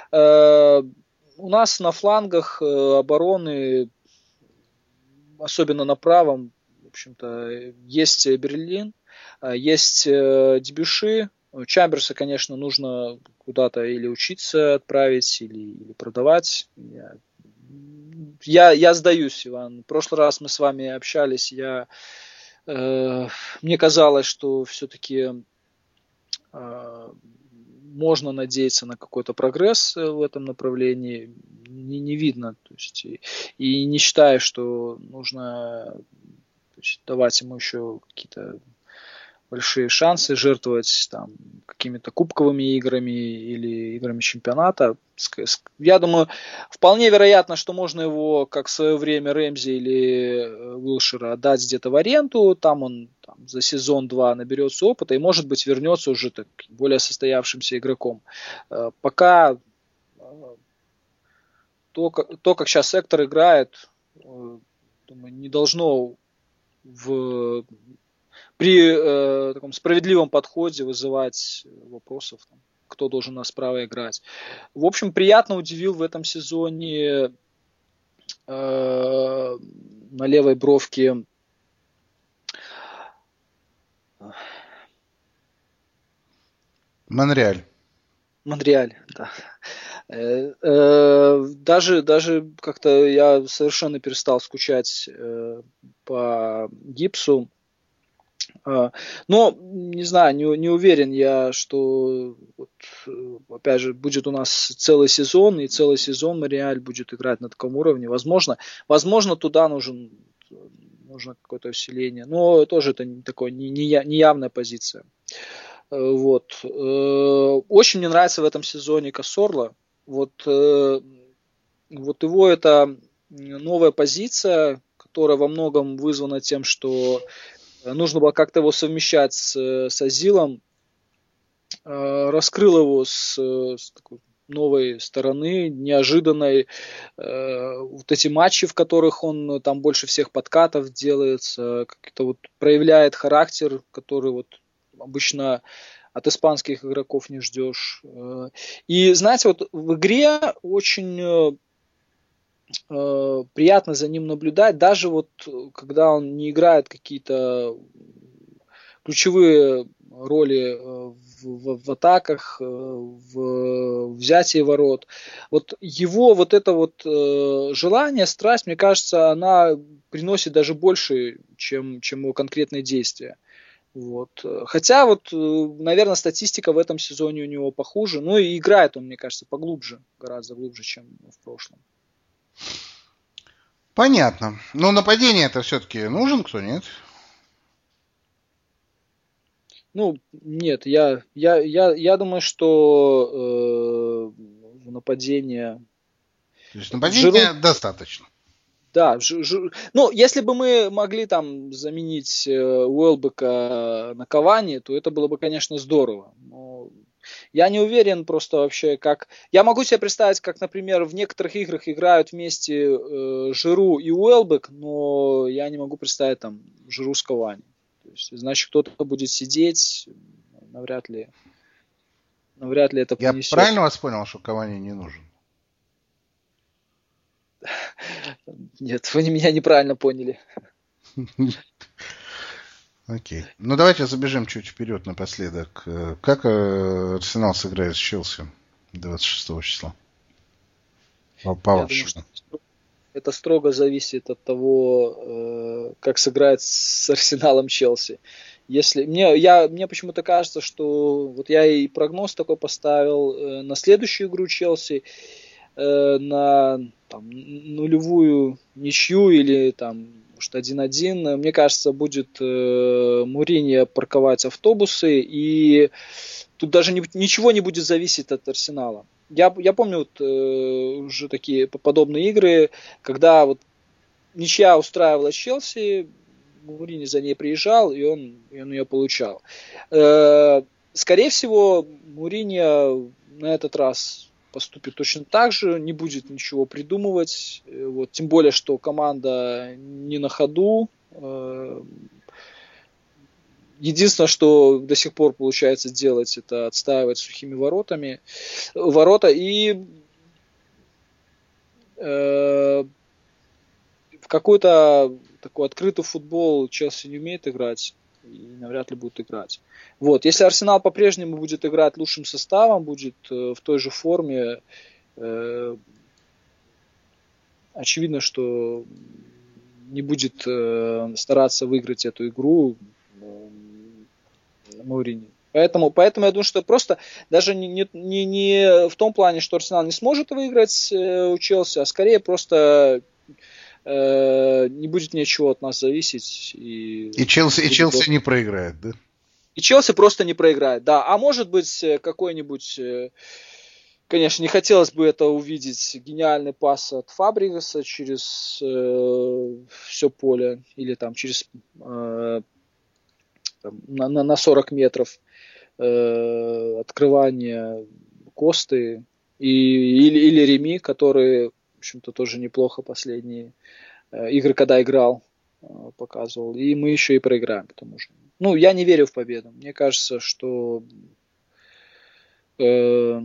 У нас на флангах обороны, особенно на правом, в общем-то, есть Берлин, есть Дебюши. Чамберса, конечно, нужно куда-то или учиться отправить, или, или продавать. Я я, я сдаюсь, Иван. В прошлый раз мы с вами общались, я, э, мне казалось, что все-таки э, можно надеяться на какой-то прогресс в этом направлении. Не, не видно. То есть, и, и не считаю, что нужно то есть, давать ему еще какие-то большие шансы, жертвовать там какими-то кубковыми играми или играми чемпионата. Я думаю, вполне вероятно, что можно его, как в свое время Рэмзи или Уилшера, отдать где-то в аренду. Там он там, за сезон-два наберется опыта и, может быть, вернется уже так, более состоявшимся игроком. Пока то, то как сейчас Эктор играет, думаю, не должно в... при э, таком справедливом подходе вызывать вопросов, там, кто должен у нас справа играть. В общем, приятно удивил в этом сезоне э, на левой бровке Монреаль. Монреаль, да. Э, э, даже, даже как-то я совершенно перестал скучать э, по Гибсу. Но, не знаю, не, не уверен я, что вот, опять же, будет у нас целый сезон, и целый сезон Монреаль будет играть на таком уровне. Возможно, возможно туда нужен, нужно какое-то усиление, но тоже это такое не, не, не явная позиция. Вот. Очень мне нравится в этом сезоне Касорло. Вот, вот его это новая позиция, которая во многом вызвана тем, что нужно было как-то его совмещать с, с Азилом. Раскрыл его с, с такой новой стороны, неожиданной. Вот эти матчи, в которых он там больше всех подкатов делает, как-то вот проявляет характер, который вот обычно от испанских игроков не ждешь. И знаете, вот в игре очень приятно за ним наблюдать, даже вот когда он не играет какие-то ключевые роли в, в, в атаках, в взятии ворот. Вот его вот это вот желание, страсть, мне кажется, она приносит даже больше, чем, чем его конкретные действия. Вот. Хотя вот, наверное, статистика в этом сезоне у него похуже, но и играет он, мне кажется, поглубже, гораздо глубже, чем в прошлом. Понятно. Но нападение это все-таки нужен кто, нет? Ну, нет, я, я, я, я думаю, что э, нападение... То есть нападения Жиру... достаточно. Да, ж, ж... ну, если бы мы могли там заменить э, Уэлбека на Кавани, то это было бы, конечно, здорово. Но я не уверен просто вообще, как... Я могу себе представить, как, например, в некоторых играх играют вместе э, Жиру и Уэлбек, но я не могу представить там Жиру с Кавани. То есть, значит, кто-то будет сидеть, навряд ли, навряд ли это принесет. Я правильно вас понял, что Кавани не нужен? Нет, вы меня неправильно поняли. Окей. Ну, давайте забежим чуть вперед напоследок. Как Арсенал сыграет с Челси двадцать шестого числа? По, по вашему. Это строго зависит от того, как сыграет с Арсеналом Челси. Если мне, я, мне почему-то кажется, что вот я и прогноз такой поставил на следующую игру Челси, на там, нулевую ничью или там, может, один-один. Мне кажется, будет э, Муриньо парковать автобусы, и тут даже не, ничего не будет зависеть от Арсенала. Я, я помню вот, э, уже такие подобные игры, когда вот ничья устраивала Челси, Муриньо за ней приезжал, и он, и он ее получал. Э, скорее всего, Муриньо на этот раз поступит точно так же, не будет ничего придумывать, вот, тем более, что команда не на ходу. Единственное, что до сих пор получается делать, это отстаивать сухими воротами ворота, и э, в какой-то такой открытый футбол Челси не умеет играть и навряд ли будет играть. Вот. Если Арсенал по-прежнему будет играть лучшим составом, будет э, в той же форме, э, очевидно, что не будет э, стараться выиграть эту игру э, Мауриньо. Поэтому, поэтому я думаю, что просто даже не, не, не в том плане, что Арсенал не сможет выиграть э, у Челси, а скорее просто э, не будет ничего от нас зависеть. И, и Челси, и Челси просто... не проиграет, да? И Челси просто не проиграет, да. А может быть какой-нибудь... Э, Конечно, не хотелось бы это увидеть, гениальный пас от Фабрегаса через э, все поле или там через э, там, на, на сорок метров э, открывание Косты и, или, или Реми, который, в общем-то, тоже неплохо последние э, игры, когда играл, э, показывал. И мы еще и проиграем, потому что... Ну, я не верю в победу. Мне кажется, что... Э,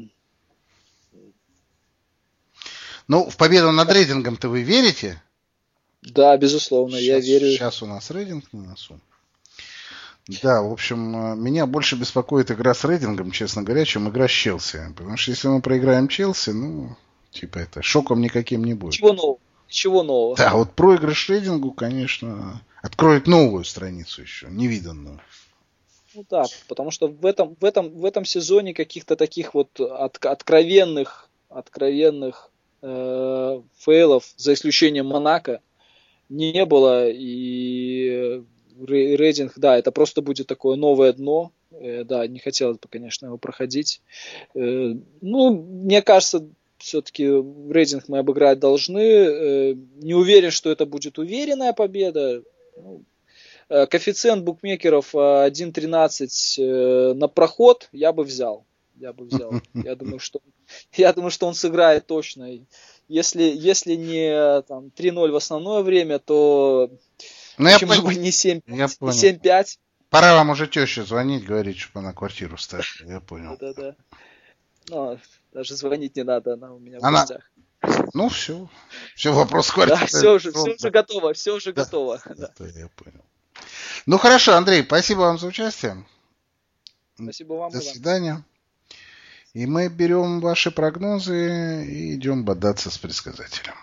Ну, в победу над рейтингом-то вы верите? Да, безусловно, сейчас, я верю. Сейчас у нас рейтинг на носу. Да, в общем, меня больше беспокоит игра с рейтингом, честно говоря, чем игра с Челси. Потому что если мы проиграем Челси, ну, типа это, шоком никаким не будет. Ничего нового. Ничего нового. Да, вот проигрыш рейтингу, конечно, откроет новую страницу еще, невиданную. Ну да, потому что в этом, в этом, в этом сезоне каких-то таких вот от, откровенных, откровенных э, фейлов, за исключением Монако, не было. И рейтинг, да, это просто будет такое новое дно. Э, да, не хотелось бы, конечно, его проходить. Э, ну, мне кажется, все-таки рейтинг мы обыграть должны. Э, не уверен, что это будет уверенная победа. Ну, коэффициент букмекеров один тринадцать на проход я бы взял. Я бы взял. Я думаю, что, я думаю, что он сыграет точно. Если, если не там, три ноль в основное время, то ну, почему я бы не семь семь пять? Пора вам уже теще звонить, говорить, чтобы она квартиру ставила. Я понял. Да, да. Ну, даже звонить не надо, она у меня в она... гостях. Ну, все. Все, вопрос квартиры. Да, все уже, все уже готово, все уже да. готово. Да. Это я понял. Ну хорошо, Андрей, спасибо вам за участие. Спасибо вам. До свидания. И мы берем ваши прогнозы и идем бодаться с предсказателем.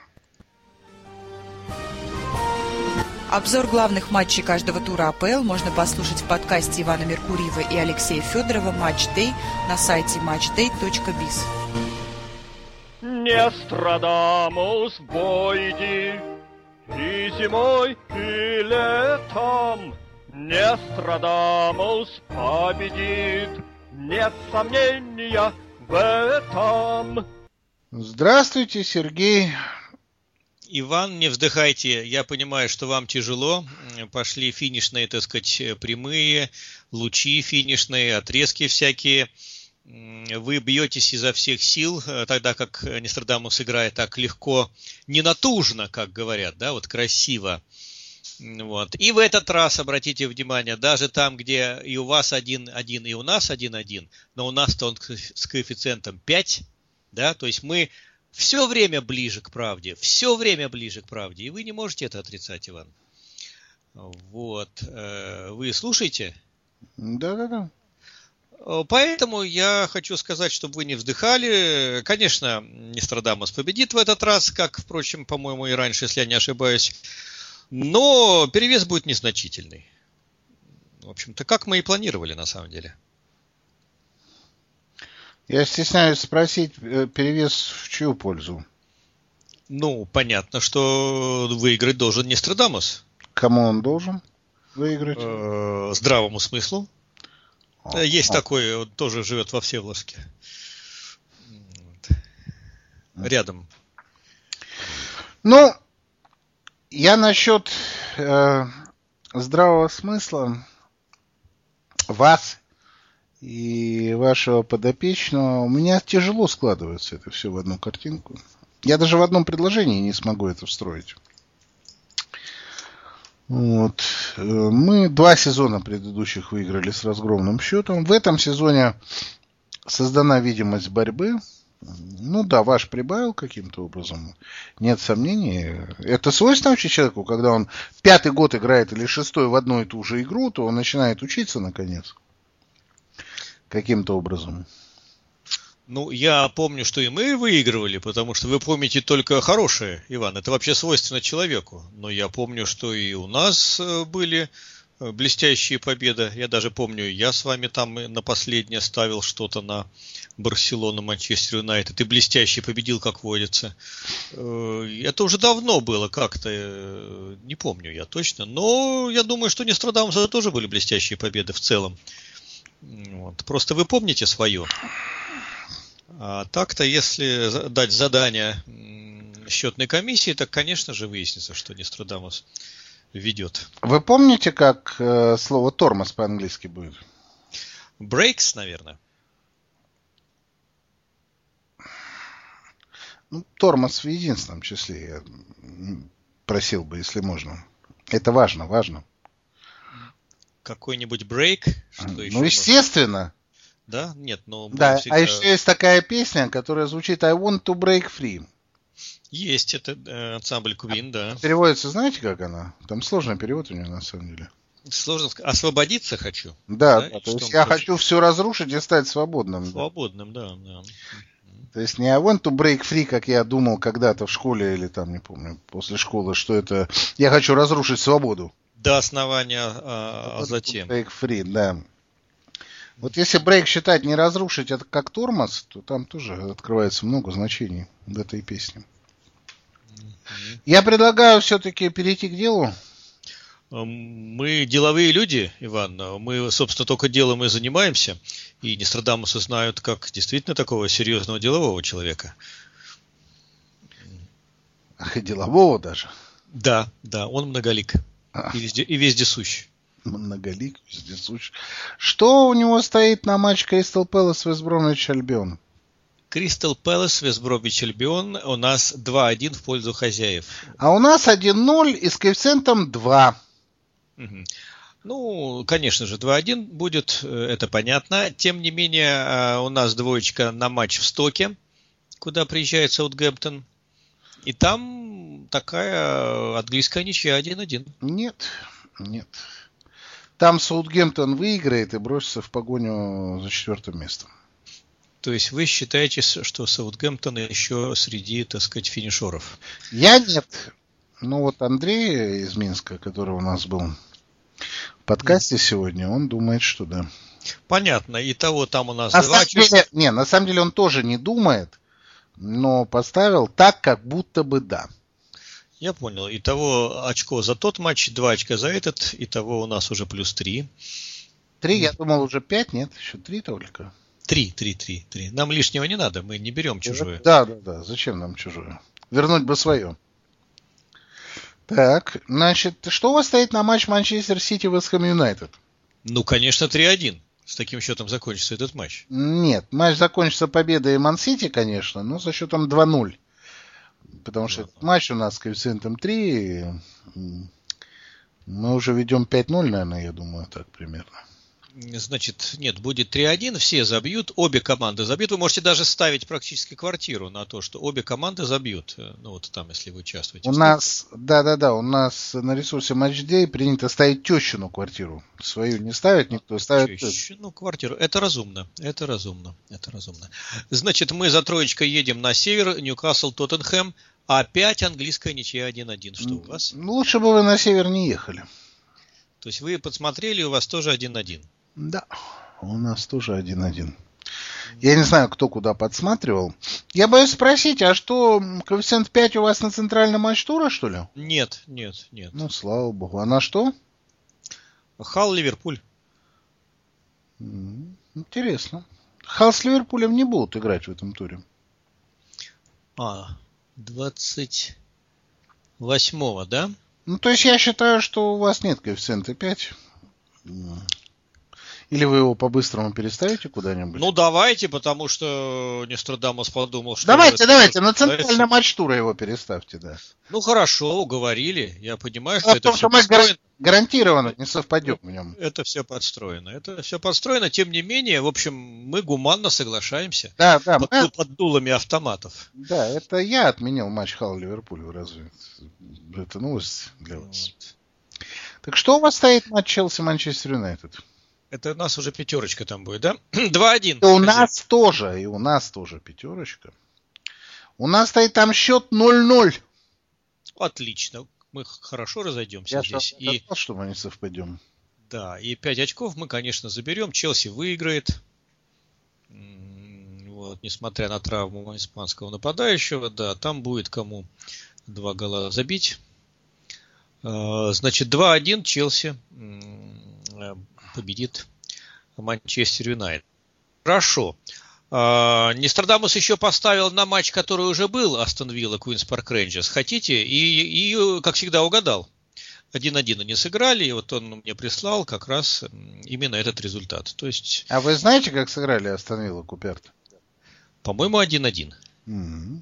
Обзор главных матчей каждого тура АПЛ можно послушать в подкасте Ивана Меркурьева и Алексея Федорова «Матч Дэй» на сайте матчдэй точка биз. Не Нострадамус бойди и зимой, и летом. Нострадамус победит, нет сомнения в этом. Здравствуйте, Сергей. Иван, не вздыхайте, я понимаю, что вам тяжело. Пошли финишные, так сказать, прямые, лучи финишные, отрезки всякие. Вы бьетесь изо всех сил, тогда как Нострадамус играет так легко, не натужно, как говорят, да, вот красиво. Вот. И в этот раз, обратите внимание, даже там, где и у вас один-один, и у нас один-один, но у нас-то он с коэффициентом пять, да, то есть мы все время ближе к правде, все время ближе к правде, и вы не можете это отрицать, Иван. Вот. Вы слушаете? Да-да-да. Поэтому я хочу сказать, чтобы вы не вздыхали. Конечно, Нострадамус победит в этот раз, как, впрочем, по-моему, и раньше, если я не ошибаюсь. Но перевес будет незначительный. В общем-то, как мы и планировали, на самом деле. Я стесняюсь спросить, перевес в чью пользу? Ну, понятно, что выиграть должен Нострадамус. Кому он должен выиграть? Здравому смыслу. О, Есть о. такой, он тоже живет во Всеволожске. Вот. Рядом. Ну, я насчет э, здравого смысла вас и вашего подопечного, у меня тяжело складывается это все в одну картинку. Я даже в одном предложении не смогу это встроить. Вот. Мы два сезона предыдущих выиграли с разгромным счетом. В этом сезоне создана видимость борьбы. Ну да, ваш прибавил каким-то образом. Нет сомнений. Это свойственно вообще человеку, когда он пятый год играет или шестой в одну и ту же игру, то он начинает учиться наконец. Каким-то образом. Ну, я помню, что и мы выигрывали, потому что вы помните только хорошее, Иван. Это вообще свойственно человеку. Но я помню, что и у нас были блестящие победы. Я даже помню, я с вами там на последнее ставил что-то на Барселону, Манчестер Юнайтед. И блестяще победил, как водится. Это уже давно было как-то, не помню я точно. Но я думаю, что Нострадамуса тоже были блестящие победы в целом. Вот. Просто вы помните свое. А так-то, если дать задание счетной комиссии, так, конечно же, выяснится, что Нострадамус ведет. Вы помните, как э, слово тормоз по-английски будет? Brakes, наверное. Ну, тормоз в единственном числе. Я просил бы, если можно. Это важно, важно. Какой-нибудь брейк? Ну, естественно. Можно? Да? Нет, но... Да, всегда... а еще есть такая песня, которая звучит I want to break free. Есть, это э, ансамбль Queen, да. Переводится, знаете, как она? Там сложный перевод у нее, на самом деле. Сложно сказать. Освободиться хочу. Да, да? да то есть я хочет... хочу все разрушить и стать свободным. Свободным, да. да. То есть не I want to break free, как я думал когда-то в школе или там, не помню, после школы, что это я хочу разрушить свободу. До основания, а, а затем. Break free, да. Вот если брейк считать не разрушить, это как тормоз, то там тоже открывается много значений в этой песне. Mm-hmm. Я предлагаю все-таки перейти к делу. Мы деловые люди, Иван. Мы, собственно, только делом и занимаемся. И Нострадамуса знают как действительно такого серьезного делового человека. Ах, и делового даже. Да, да, он многолик. А. И, везде, и вездесущ. Многолик, вездесущ. Что у него стоит на матч Кристал Пэлас Вест Бромвич Альбион? Кристал Пэлас Вест Бромвич Альбион у нас два один в пользу хозяев. А у нас один ноль и с коэффициентом два. Угу. Ну, конечно же, два один будет, это понятно. Тем не менее, у нас двоечка на матч в Стоке, куда приезжает Саутгемптон. И там такая английская ничья один один. Нет, нет. Там Саутгемптон выиграет и бросится в погоню за четвертым местом. То есть вы считаете, что Саутгемптон еще среди, так сказать, финишеров? Я нет. Ну вот Андрей из Минска, который у нас был в подкасте mm. сегодня, он думает, что да. Понятно. Итого там у нас на два самом деле, не, на самом деле он тоже не думает, но поставил так, как будто бы да. Я понял. Итого очко за тот матч, два очка за этот. Итого у нас уже плюс три. Три, я думал, уже пять, нет, еще три только. Три, три, три, три. Нам лишнего не надо, мы не берем чужое. Да, да, да. Зачем нам чужое? Вернуть бы свое. Так, значит, что у вас стоит на матч Манчестер Сити Вест Хэм Юнайтед? Ну, конечно, три один. С таким счетом закончится этот матч. Нет, матч закончится победой Ман Сити, конечно, но со счетом два ноль. Потому что этот матч у нас с коэффициентом три. Мы уже ведем пять ноль, наверное, я думаю, так примерно. Значит, нет, будет три один, все забьют, обе команды забьют. Вы можете даже ставить практически квартиру на то, что обе команды забьют. Ну, вот там, если вы участвуете. У нас, да-да-да, у нас на ресурсе Матчдей принято ставить тещину квартиру. Свою не ставит никто, ставит тещину квартиру. Это разумно, это разумно, это разумно. Значит, мы за троечкой едем на север, Ньюкасл, Тоттенхэм. Опять английская ничья один один. Что у вас? Ну, лучше бы вы на север не ехали. То есть вы подсмотрели, у вас тоже один один. Да, у нас тоже один один. Я не знаю, кто куда подсматривал. Я боюсь спросить, а что, коэффициент пять у вас на центральном матч тура, что ли? Нет, нет, нет. Ну, слава богу. А на что? Халл, Ливерпуль. Интересно. Халл с Ливерпулем не будут играть в этом туре. А, двадцать восьмого, да? Ну, то есть я считаю, что у вас нет коэффициента пять. Или вы его по-быстрому переставите куда-нибудь? Ну, давайте, потому что Нострадамус подумал, что... Давайте, давайте, на центральный матч тура его переставьте, да. Ну, хорошо, уговорили. Я понимаю, что а это то, все мы подстроено. Гарантированно не совпадем в нем. Это все подстроено. Это все подстроено. Тем не менее, в общем, мы гуманно соглашаемся. Да, да. Под, мы... под дулами автоматов. Да, это я отменил матч Халл-Ливерпуль. Разве это новость для вас? Вот. Так что у вас стоит матч Челси-Манчестер Юнайтед? Это у нас уже пятерочка там будет, да? два один. И у нас тоже, и у нас тоже пятерочка. У нас стоит там счет ноль ноль. Отлично. Мы хорошо разойдемся Я здесь. Я и... что мы не совпадем. Да, и пять очков мы, конечно, заберем. Челси выиграет. Вот, несмотря на травму испанского нападающего, да, там будет кому два гола забить. Значит, два один Челси победит Манчестер Юнайтед. Хорошо. Нострадамус еще поставил на матч, который уже был, Астон Вилла, Куинс Парк Рейнджерс. Хотите? И, и, как всегда, угадал. один один они сыграли, и вот он мне прислал как раз именно этот результат. То есть... А вы знаете, как сыграли Астон Вилла, Куперт? По-моему, один один. Mm-hmm.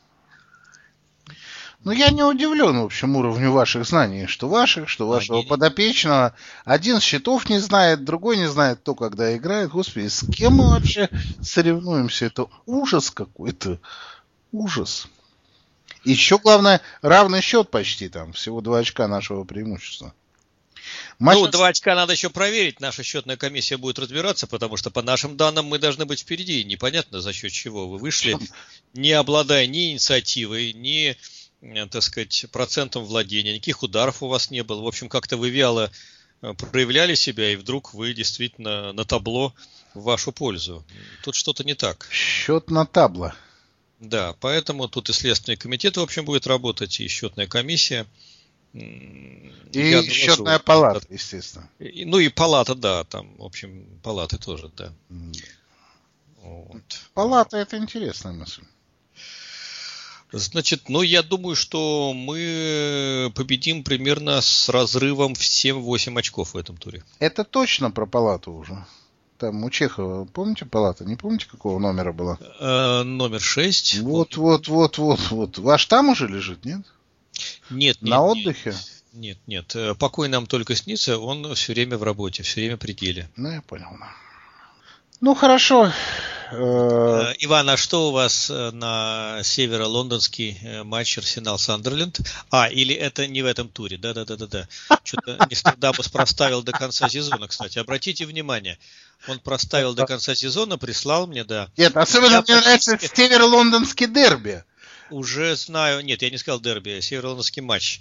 Ну, я не удивлен, в общем, уровню ваших знаний, что ваших, что вашего Они... подопечного. Один счетов не знает, другой не знает, кто когда играет. Господи, с кем мы вообще соревнуемся? Это ужас какой-то. Ужас. Еще, главное, равный счет почти там. Всего два очка нашего преимущества. Матч... Ну, два очка надо еще проверить. Наша счетная комиссия будет разбираться, потому что по нашим данным мы должны быть впереди. Непонятно, за счет чего вы вышли, не обладая ни инициативой, ни... так сказать, процентом владения, никаких ударов у вас не было. В общем, как-то вы вяло проявляли себя, и вдруг вы действительно на табло в вашу пользу. Тут что-то не так. Счет на табло. Да, поэтому тут и Следственный комитет, в общем, будет работать, и счетная комиссия. И Я счетная думаю, палата, это... естественно. И, ну и палата, да, там, в общем, палаты тоже, да. Mm. Вот. Палата — это интересная мысль. Значит, ну, я думаю, что мы победим примерно с разрывом в семь-восемь очков в этом туре. Это точно про палату уже. Там у Чехова, помните палата? Не помните, какого номера была? Э, номер шесть. Вот, вот, вот, вот, вот. Ваш там уже лежит, нет? Нет, нет. На отдыхе? Нет, нет. Покой нам только снится, он все время в работе, все время при деле. Ну, я понял. Ну, хорошо. Иван, а что у вас на северо-лондонский матч Арсенал-Сандерленд? А, или это не в этом туре? Да-да-да-да-да. Что-то Нострадамус проставил до конца сезона, кстати. Обратите внимание, он проставил до конца сезона, прислал мне, да. Нет, особенно я мне нравится северо-лондонский дерби. Уже знаю, нет, я не сказал дерби, северо-лондонский матч.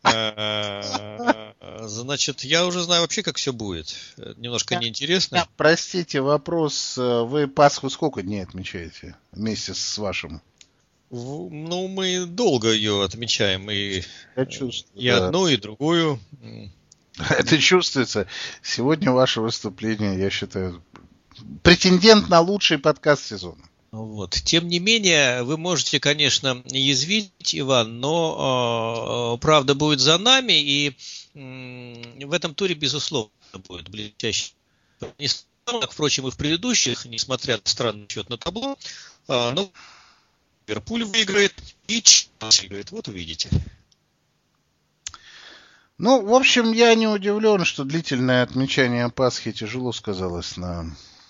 Значит, я уже знаю вообще, как все будет. Немножко неинтересно. Простите, вопрос. Вы Пасху сколько дней отмечаете вместе с вашим? Ну, мы долго ее отмечаем. И, я чувствую, и да. одну, и другую. Это чувствуется. Сегодня ваше выступление, я считаю, претендент на лучший подкаст сезона. Вот. Тем не менее, вы можете, конечно, язвить, Иван, но э, правда будет за нами, и э, в этом туре, безусловно, будет блестящий. Не как, впрочем, и в предыдущих, несмотря на странный счет на табло, э, но Ливерпуль выиграет и Челси выиграет. Вот увидите. Ну, в общем, я не удивлен, что длительное отмечание Пасхи тяжело сказалось на...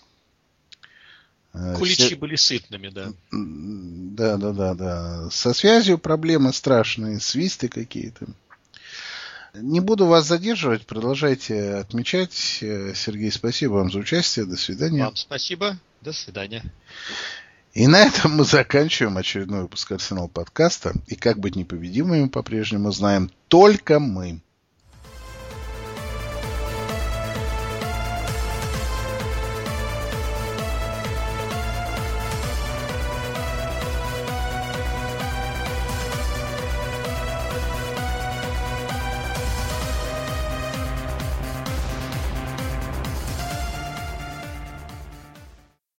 Куличи Се... были сытными, да. Да, да, да, да. Со связью проблемы страшные, свисты какие-то. Не буду вас задерживать, продолжайте отмечать. Сергей, спасибо вам за участие. До свидания. Вам спасибо. До свидания. И на этом мы заканчиваем очередной выпуск Арсенал подкаста. И как быть непобедимыми по-прежнему знаем только мы.